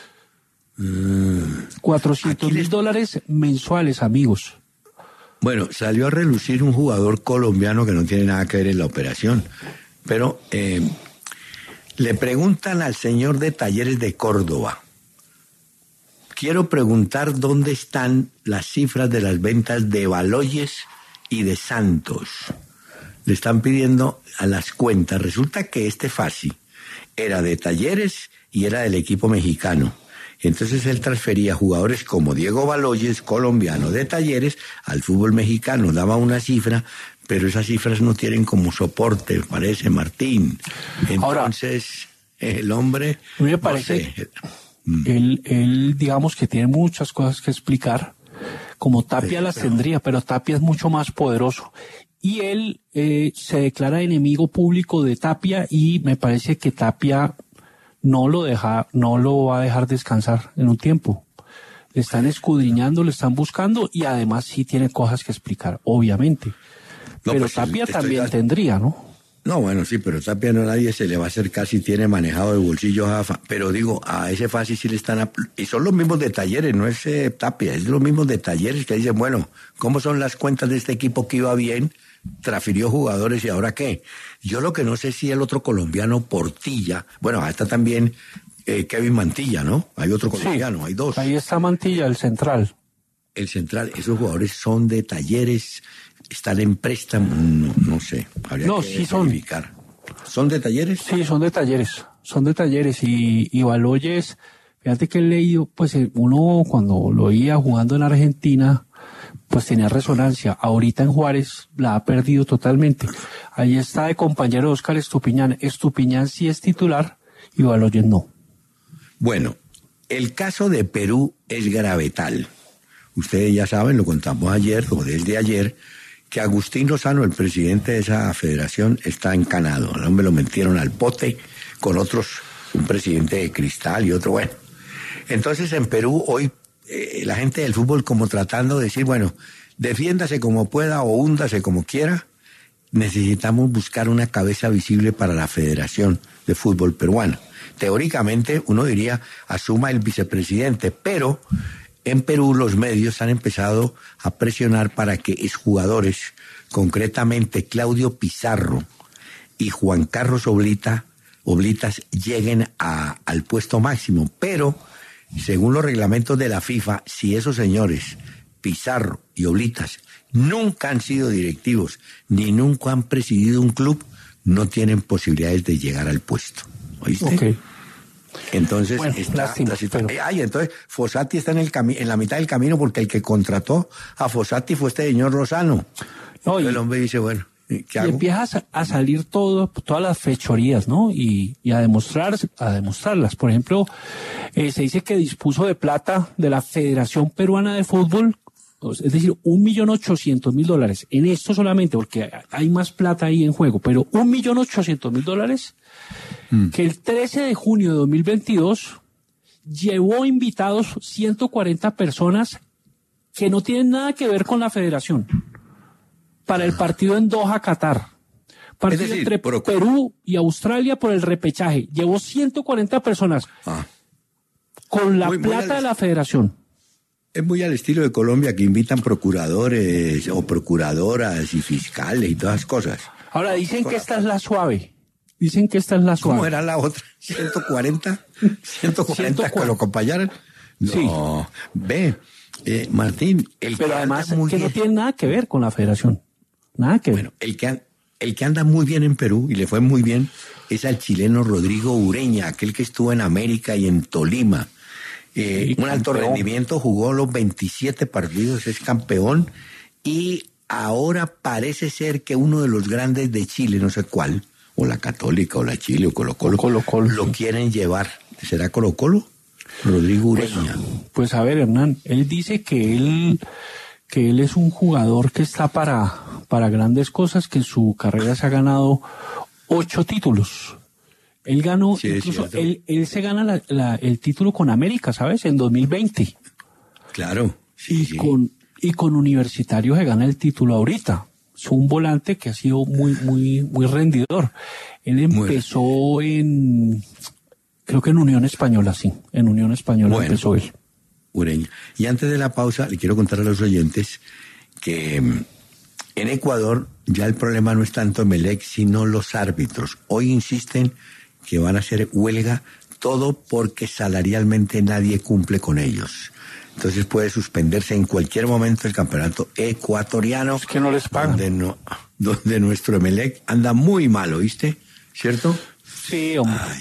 Mm. cuatrocientos mil dólares mensuales, amigos. Bueno, salió a relucir un jugador colombiano que no tiene nada que ver en la operación, pero eh, le preguntan al señor de Talleres de Córdoba: quiero preguntar dónde están las cifras de las ventas de Baloyes y de Santos. Le están pidiendo a las cuentas. Resulta que este Fassi era de Talleres y era del equipo mexicano. Entonces él transfería jugadores como Diego Baloyes, colombiano de Talleres, al fútbol mexicano. Daba una cifra, pero esas cifras no tienen como soporte, parece, Martín. Entonces, ahora, el hombre... A mí me parece... No sé, él, él, digamos que tiene muchas cosas que explicar. Como Tapia sí, las pero... tendría, pero Tapia es mucho más poderoso. Y él eh, se declara enemigo público de Tapia, y me parece que Tapia no lo deja, no lo va a dejar descansar en un tiempo. Le están escudriñando, le están buscando, y además sí tiene cosas que explicar, obviamente. No, pero pues, Tapia también estoy... tendría, ¿no? No, bueno, sí, pero Tapia no, nadie se le va a acercar si tiene manejado de bolsillo a Fa. Pero digo, a ese Fassi sí le están... A... Y son los mismos de Talleres, no es eh, Tapia, es los mismos de Talleres que dicen, bueno, ¿cómo son las cuentas de este equipo que iba bien? Transfirió jugadores, ¿y ahora qué? Yo lo que no sé si el otro colombiano, Portilla, bueno, está también eh, Kevin Mantilla, ¿no? Hay otro colombiano, sí, hay dos. Ahí está Mantilla, el central. El central, esos jugadores son de Talleres, están en préstamo, no, no sé, habría no, que sí verificar. Son. ¿Son de Talleres? Sí, son de Talleres, son de Talleres, y, y Baloyes, fíjate que he leído, pues uno cuando lo oía jugando en Argentina, pues tenía resonancia. Ahorita en Juárez la ha perdido totalmente. Ahí está de compañero de Oscar Estupiñán. Estupiñán sí es titular y Baloyes no. Bueno, el caso de Perú es gravetal. Ustedes ya saben, lo contamos ayer o desde ayer, que Agustín Lozano, el presidente de esa federación, está encanado. Al hombre lo metieron al pote con otros, un presidente de cristal y otro, bueno. Entonces en Perú hoy Eh, la gente del fútbol como tratando de decir, bueno, defiéndase como pueda o húndase como quiera, necesitamos buscar una cabeza visible para la Federación de Fútbol Peruana. Teóricamente, uno diría, asuma el vicepresidente, pero en Perú los medios han empezado a presionar para que exjugadores, concretamente Claudio Pizarro y Juan Carlos Oblita, Oblitas, lleguen a, al puesto máximo, pero... según los reglamentos de la FIFA, si esos señores, Pizarro y Oblitas, nunca han sido directivos ni nunca han presidido un club, no tienen posibilidades de llegar al puesto. ¿Oíste? Okay. Entonces, bueno, está lástima, la situación. Pero... Ay, entonces, Fossati está en, el cami- en la mitad del camino porque el que contrató a Fossati fue este señor Lozano. No, y... El hombre dice, bueno, ¿Qué y hago? empiezas a, a salir todo, todas las fechorías, ¿no? Y, y a demostrar, a demostrarlas. Por ejemplo, eh, se dice que dispuso de plata de la Federación Peruana de Fútbol, es decir, un millón ochocientos mil dólares. En esto solamente, porque hay más plata ahí en juego, pero un millón ochocientos mil dólares mm. que el trece de junio de dos mil veintidós llevó invitados ciento cuarenta personas que no tienen nada que ver con la federación para el partido en Doha, Qatar. Partido es decir, entre por... Perú y Australia por el repechaje. Llevó ciento cuarenta personas ah. con la muy, plata muy al... de la federación. Es muy al estilo de Colombia, que invitan procuradores o procuradoras y fiscales y todas las cosas. Ahora, dicen que esta es la suave. Dicen que esta es la suave. ¿Cómo era la otra? ¿ciento cuarenta? ¿ciento cuarenta que lo acompañaran? No, sí. Ve, eh, Martín, el Pero que además muy que bien. no tiene nada que ver con la federación. Nada que ver. Bueno, el que, an, el que anda muy bien en Perú, y le fue muy bien, es al chileno Rodrigo Ureña, aquel que estuvo en América y en Tolima. Eh, un alto rendimiento, jugó los veintisiete partidos, es campeón, y ahora parece ser que uno de los grandes de Chile, no sé cuál, o la Católica, o la Chile, o Colo Colo, Colo -Colo, lo sí. quieren llevar. ¿Será Colo Colo? Rodrigo Ureña. Pues, pues a ver, Hernán, él dice que él, que él es un jugador que está para, para grandes cosas, que en su carrera se ha ganado ocho títulos. Él ganó, sí, incluso, él, él se gana la, la, el título con América, ¿sabes? En dos mil veinte. Claro. Sí, y, sí. Con, y con Universitario se gana el título ahorita. Es un volante que ha sido muy, muy, muy rendidor. Él empezó muy en, creo que en Unión Española, sí. En Unión Española bueno, empezó él. Ureña. Y antes de la pausa, le quiero contar a los oyentes que en Ecuador ya el problema no es tanto Emelec, sino los árbitros. Hoy insisten que van a hacer huelga, todo porque salarialmente nadie cumple con ellos. Entonces puede suspenderse en cualquier momento el campeonato ecuatoriano. Es que no les pagan. Donde, no, donde nuestro Emelec anda muy mal, ¿oíste? ¿Cierto? Sí, hombre. Ah,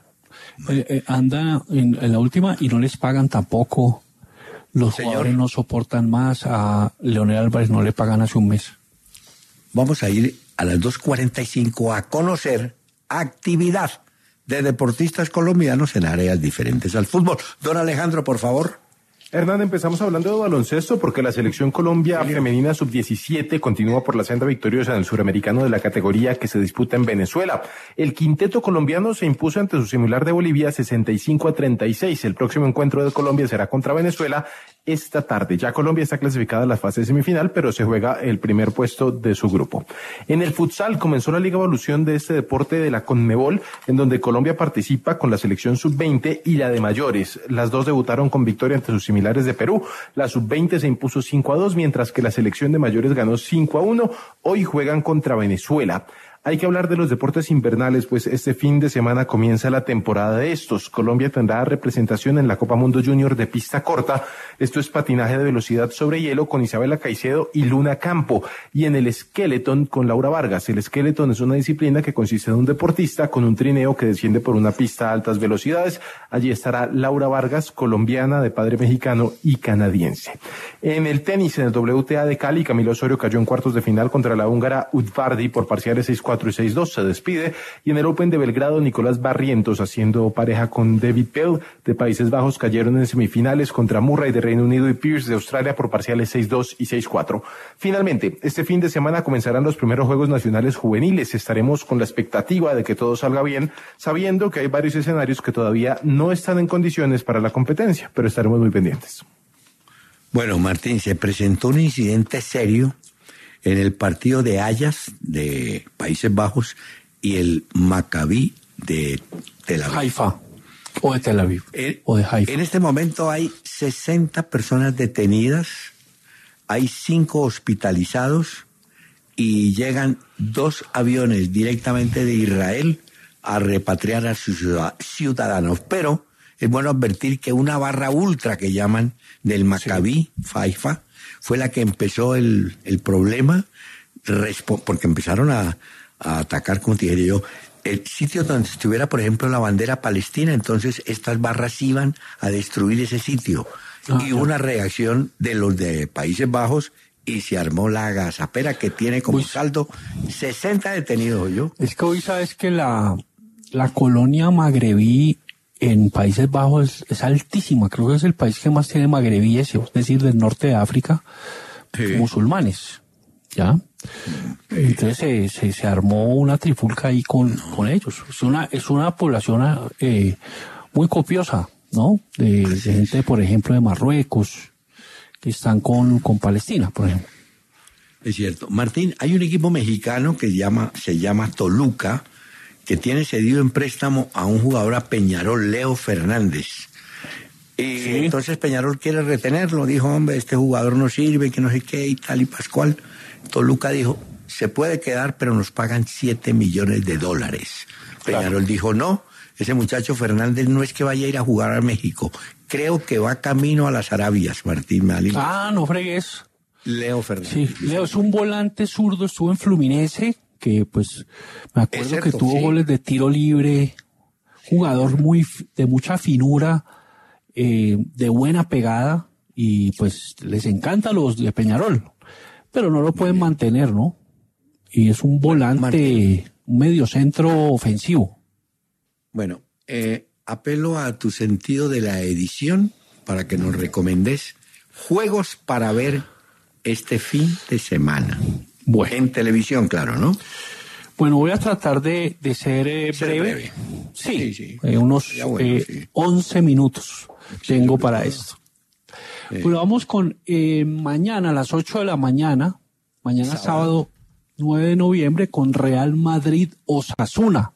ya. Eh, eh, anda en, en la última y no les pagan tampoco. Los Señor. jugadores no soportan más. A Leonel Álvarez no le pagan hace un mes. Vamos a ir a las dos cuarenta y cinco a conocer actividad de deportistas colombianos en áreas diferentes al fútbol. Don Alejandro, por favor. Hernán, empezamos hablando de baloncesto porque la selección Colombia femenina sub diecisiete continúa por la senda victoriosa en el suramericano de la categoría que se disputa en Venezuela. El quinteto colombiano se impuso ante su similar de Bolivia sesenta y cinco a treinta y seis. El próximo encuentro de Colombia será contra Venezuela esta tarde. Ya Colombia está clasificada a la fase semifinal, pero se juega el primer puesto de su grupo. En el futsal comenzó la Liga Evolución de este deporte de la Conmebol, en donde Colombia participa con la selección sub veinte y la de mayores. Las dos debutaron con victoria ante sus similares de Perú. La sub veinte se impuso cinco a dos, mientras que la selección de mayores ganó cinco a uno. Hoy juegan contra Venezuela. Hay que hablar de los deportes invernales, pues este fin de semana comienza la temporada de estos. Colombia tendrá representación en la Copa Mundo Junior de pista corta. Esto es patinaje de velocidad sobre hielo con Isabela Caicedo y Luna Campo. Y en el skeleton con Laura Vargas. El skeleton es una disciplina que consiste en un deportista con un trineo que desciende por una pista a altas velocidades. Allí estará Laura Vargas, colombiana de padre mexicano y canadiense. En el tenis, en el W T A de Cali, Camilo Osorio cayó en cuartos de final contra la húngara Udvardi por parciales seis cuatro y seis dos, se despide. Y en el Open de Belgrado, Nicolás Barrientos, haciendo pareja con David Pell de Países Bajos, cayeron en semifinales contra Murray de Reino Unido y Pierce de Australia por parciales seis dos y seis cuatro. Finalmente, este fin de semana comenzarán los primeros Juegos Nacionales Juveniles. Estaremos con la expectativa de que todo salga bien, sabiendo que hay varios escenarios que todavía no están en condiciones para la competencia, pero estaremos muy pendientes. Bueno, Martín, se presentó un incidente serio en el partido de Ajax de Países Bajos y el Maccabi de Tel Aviv. Haifa, o de Tel Aviv, en, o de Haifa. En este momento hay sesenta personas detenidas, hay cinco hospitalizados y llegan dos aviones directamente de Israel a repatriar a sus ciudadanos. Pero es bueno advertir que una barra ultra que llaman del Maccabi, sí. Haifa, fue la que empezó el, el problema, porque empezaron a, a atacar, como te dije yo, el sitio donde estuviera, por ejemplo, la bandera palestina. Entonces estas barras iban a destruir ese sitio. Ah, y hubo una reacción de los de Países Bajos y se armó la agazapera que tiene como Uy. saldo sesenta detenidos, yo. Es que hoy sabes que la, la colonia magrebí en Países Bajos es, es altísima. Creo que es el país que más tiene magrebíes, es decir, del norte de África, Sí. musulmanes. ¿Ya? Entonces se, se, se armó una trifulca ahí con, con ellos. Es una, es una población eh, muy copiosa, ¿no? De, de gente, por ejemplo, de Marruecos, que están con, con Palestina, por ejemplo. Es cierto. Martín, hay un equipo mexicano que llama, se llama Toluca, que tiene cedido en préstamo a un jugador a Peñarol, Leo Fernández. Y Sí. entonces Peñarol quiere retenerlo. Dijo, hombre, este jugador no sirve, que no sé qué, y tal y pascual. Toluca dijo, se puede quedar, pero nos pagan siete millones de dólares. Claro. Peñarol dijo, no, ese muchacho Fernández no es que vaya a ir a jugar a México. Creo que va camino a las Arabias, Martín Malin. Ah, no fregues. Leo Fernández. Sí, Leo es un volante zurdo, estuvo en Fluminense, que pues me acuerdo Es cierto, que tuvo sí. goles de tiro libre, jugador muy f- de mucha finura, eh, de buena pegada, y pues les encanta los de Peñarol, pero no lo pueden mantener, ¿no? Y es un volante, Martín. un mediocentro ofensivo. Bueno, eh, apelo a tu sentido de la edición para que nos recomendes juegos para ver este fin de semana. Bueno. En televisión, claro, ¿no? Bueno, voy a tratar de, de ser, eh, Ser breve. breve. Sí, Sí, sí. eh, unos Ya bueno, eh, sí. once minutos tengo para todo. esto. Sí. Bueno, vamos con eh, mañana a las ocho de la mañana, mañana sábado. Sábado. nueve de noviembre, con Real Madrid-Osasuna.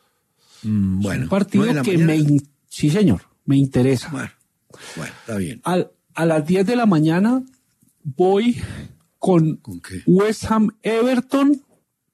Mm, bueno. Un partido ¿nueve de la que me... mañana? in- Sí, señor, me interesa. Bueno, bueno, está bien. Al, a las diez de la mañana voy con ¿Con qué? West Ham Everton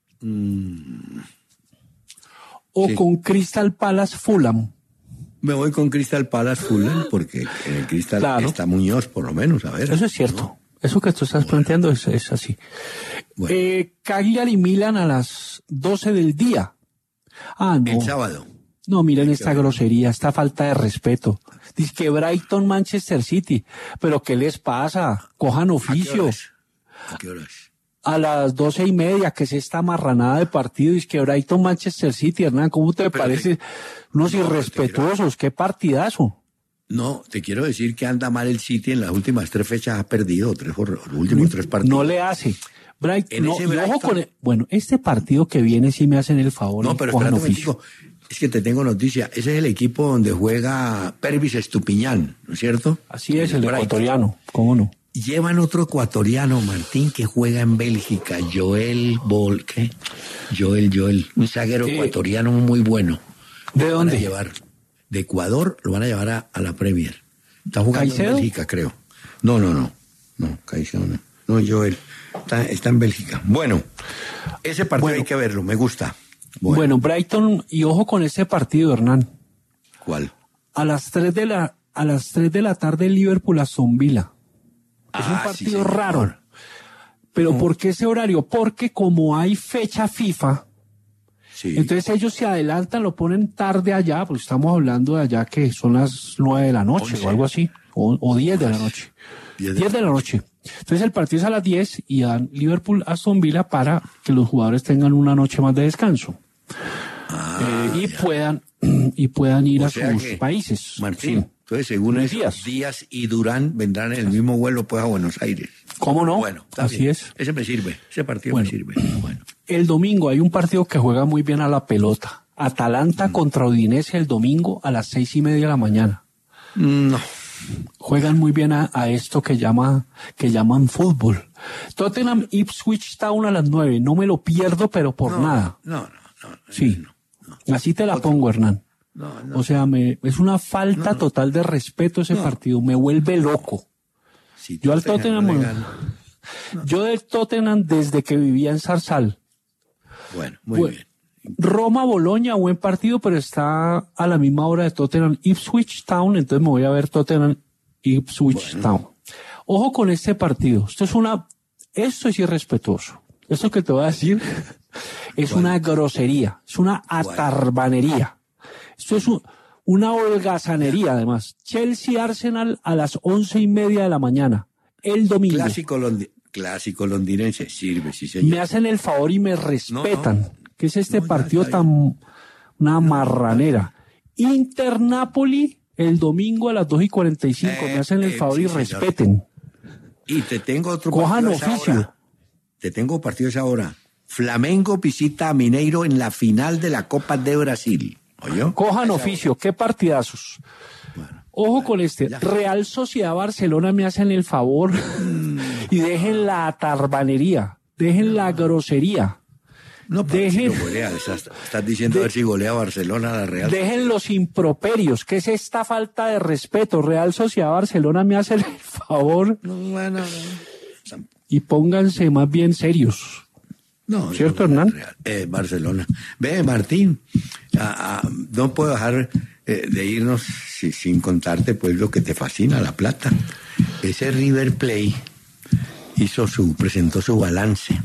o sí. con Crystal Palace Fulham. Me voy con Crystal Palace Fulham porque en el Crystal Claro. está Muñoz, por lo menos, a ver. Eso es cierto. Eso que tú estás planteando es, es así. Bueno. Eh, Cagliari Milan a las doce del día. Ah, no. El sábado. No, miren esta grosería, esta falta de respeto. Dice que Brighton Manchester City. Pero ¿qué les pasa? Cojan ¿A qué oficio. horas? ¿A qué horas? A las doce y media, que es esta marranada de partido. Dice que Brighton Manchester City, Hernán, ¿cómo te Pero parece? te- Unos No, irrespetuosos, qué partidazo. No, te quiero decir que anda mal el City en las últimas tres fechas, ha perdido tres, por- los últimos tres partidos. No le hace. Brighton, En no, ese y ojo Brighton- con el- bueno, este partido que viene sí me hacen el favor. No, y pero cojan espérate un oficio. momentico. Es que te tengo noticia. Ese es el equipo donde juega Pervis Estupiñán, ¿no es cierto? Así es, el Brighton. ecuatoriano, ¿cómo no? Llevan otro ecuatoriano, Martín, que juega en Bélgica, Joel Bol, ¿qué? Joel, Joel, un zaguero Eh, ecuatoriano muy bueno. ¿De Lo dónde? Van a llevar de Ecuador, lo van a llevar a, a la Premier. Está jugando ¿Caicedo? en Bélgica, creo. No, no, no. No, Caicedo no. No, Joel. Está, está en Bélgica. Bueno, ese partido Bueno. hay que verlo, me gusta. Bueno. Bueno, Brighton, y ojo con este partido, Hernán. ¿cuál? A las tres de la, a las tres de la tarde, Liverpool Aston Villa. Es un Ah, sí, partido señor. raro. Pero ¿por qué ese horario? Porque como hay fecha FIFA, Sí. entonces ellos se adelantan, lo ponen tarde allá, porque estamos hablando de allá que son las nueve de la noche Once. o algo así, o, o diez de la noche. Diez de diez de la noche. Entonces el partido es a las diez y dan Liverpool Aston Villa para que los jugadores tengan una noche más de descanso. Ah, Eh, y ya. puedan y puedan ir O a sea sus que, países. Martín, Sí. entonces según Luis esos Díaz. Díaz y Durán vendrán en el mismo vuelo pues a Buenos Aires. ¿Cómo no? Bueno, está Así bien. es. Ese me sirve, ese partido Bueno. me sirve. Bueno. El domingo hay un partido que juega muy bien a la pelota. Atalanta Mm. contra Udinese el domingo a las seis y media de la mañana. No. Juegan muy bien a, a esto que llama que llaman fútbol. Tottenham Ipswich Town a las nueve. No me lo pierdo, pero por no, nada. No, no, no. Sí. no. Así te la pongo, Hernán. No, no. O sea, me, es una falta total de respeto ese No. partido. Me vuelve loco. Si Yo al Tottenham, no le bueno, gana- Yo del Tottenham desde que vivía en Zarzal. Bueno, muy Bueno, bien. Roma-Boloña, buen partido, pero está a la misma hora de Tottenham Ipswich Town, entonces me voy a ver Tottenham Ipswich Town. Ojo con este partido. Esto es una, esto es irrespetuoso. Esto que te voy a decir es una grosería, es una atarbanería. Esto es un- una holgazanería, además. Chelsea-Arsenal a las once y media de la mañana, el domingo. Clásico, londi- Clásico londinense, sirve, sí señor. Me hacen el favor y me respetan. No, no. ¿Qué es este No, ya partido está tan... una marranera? Inter-Napoli el domingo a las dos y cuarenta y cinco. Eh, Me hacen el eh, favor sí, y señor. respeten. Y te tengo otro Cojan partido a esa oficio. hora. Te tengo partido a esa hora. Flamengo visita a Mineiro en la final de la Copa de Brasil. ¿Oyó? Cojan A esa oficio, qué partidazos. Ojo con este, ya. Real Sociedad Barcelona, me hacen el favor y dejen la tarbanería, dejen la grosería, No, para ver si dejen, lo golea. Estás, estás diciendo a ver si golea Barcelona a la Real. dejen los improperios, ¿qué es esta falta de respeto? Real Sociedad Barcelona, me hacen el favor No, bueno, no. y pónganse más bien serios. No, ¿Cierto, no, Hernán? Real. Eh, Barcelona. Ve, Martín, ah, ah, no puedo dejar eh, de irnos si- sin contarte pues lo que te fascina, la plata. Ese River Plate hizo su, presentó su balance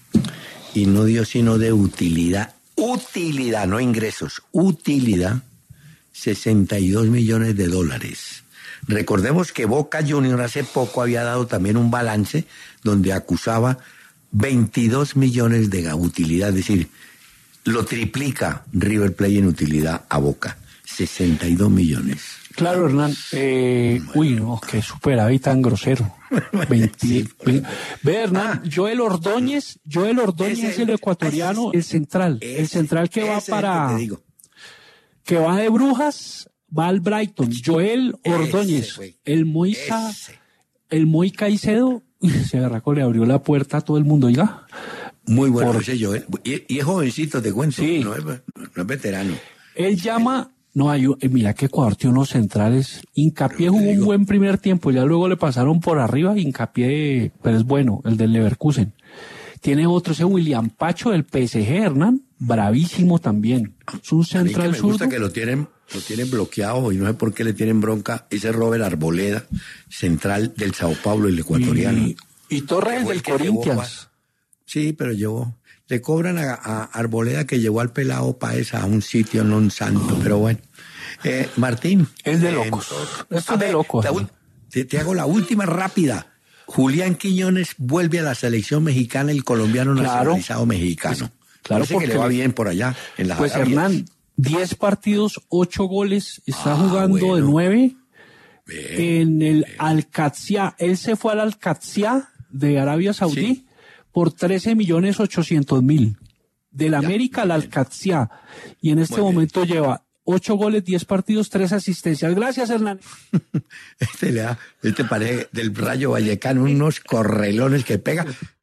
y no dio sino de utilidad, utilidad, no ingresos, utilidad, sesenta y dos millones de dólares. Recordemos que Boca Juniors hace poco había dado también un balance donde acusaba veintidós millones de utilidad, es decir, lo triplica River Plate en utilidad a Boca, sesenta y dos millones. Claro, Hernán. Eh, uy, no, qué superávit tan grosero. veinte, Sí, ve, ve, Hernán, Joel Ordóñez, Joel Ordóñez Ese- es el ecuatoriano, el central, el Ese- central que va ese es el para, que te digo. que va de Brujas, va al Brighton. Joel Ese, Ordóñez, güey. el Moisa, Ese. el Moy Caicedo, uy, se agarró, le abrió la puerta a todo el mundo, oiga. Muy bueno Por- ese Joel. Y, y es jovencito, te cuento. Sí. No, es, no es veterano. Él llama, no hay, eh, mira que Ecuador tiene unos centrales. Hincapié jugó un digo. buen primer tiempo, ya luego le pasaron por arriba. Hincapié, pero es bueno, el del Leverkusen. Tiene otro, ese William Pacho del P S G, Hernán, bravísimo también. Es un A mí que central me gusta zurdo. que lo tienen, lo tienen bloqueado y no sé por qué le tienen bronca. Ese Robert Arboleda, central del Sao Paulo, el ecuatoriano. Y, y Torres Que fue del el que llevó Corinthians. Sí, pero llevó. Le cobran a, a Arboleda que llevó al pelado Páez a un sitio no un santo, pero bueno. Eh, Martín. Es de eh, locos. Esto a es de ver, locos. la ul- te, te hago la última rápida. Julián Quiñones vuelve a la selección mexicana, el colombiano Claro. nacionalizado mexicano. Claro, Parece porque que le va le- bien por allá en las Pues Arabias. Hernán, diez partidos, ocho goles, está Ah, jugando de bueno. nueve Bien. en el Al-Qadsia. Él se fue al Al-Qadsia de Arabia Saudí Sí. por trece millones ochocientos mil. Del América al muy bien. Al-Qadsia. Y en este Muy bien. momento lleva ocho goles, diez partidos, tres asistencias. Gracias, Hernán. Este le da, este parece del Rayo Vallecano, unos correlones que pega.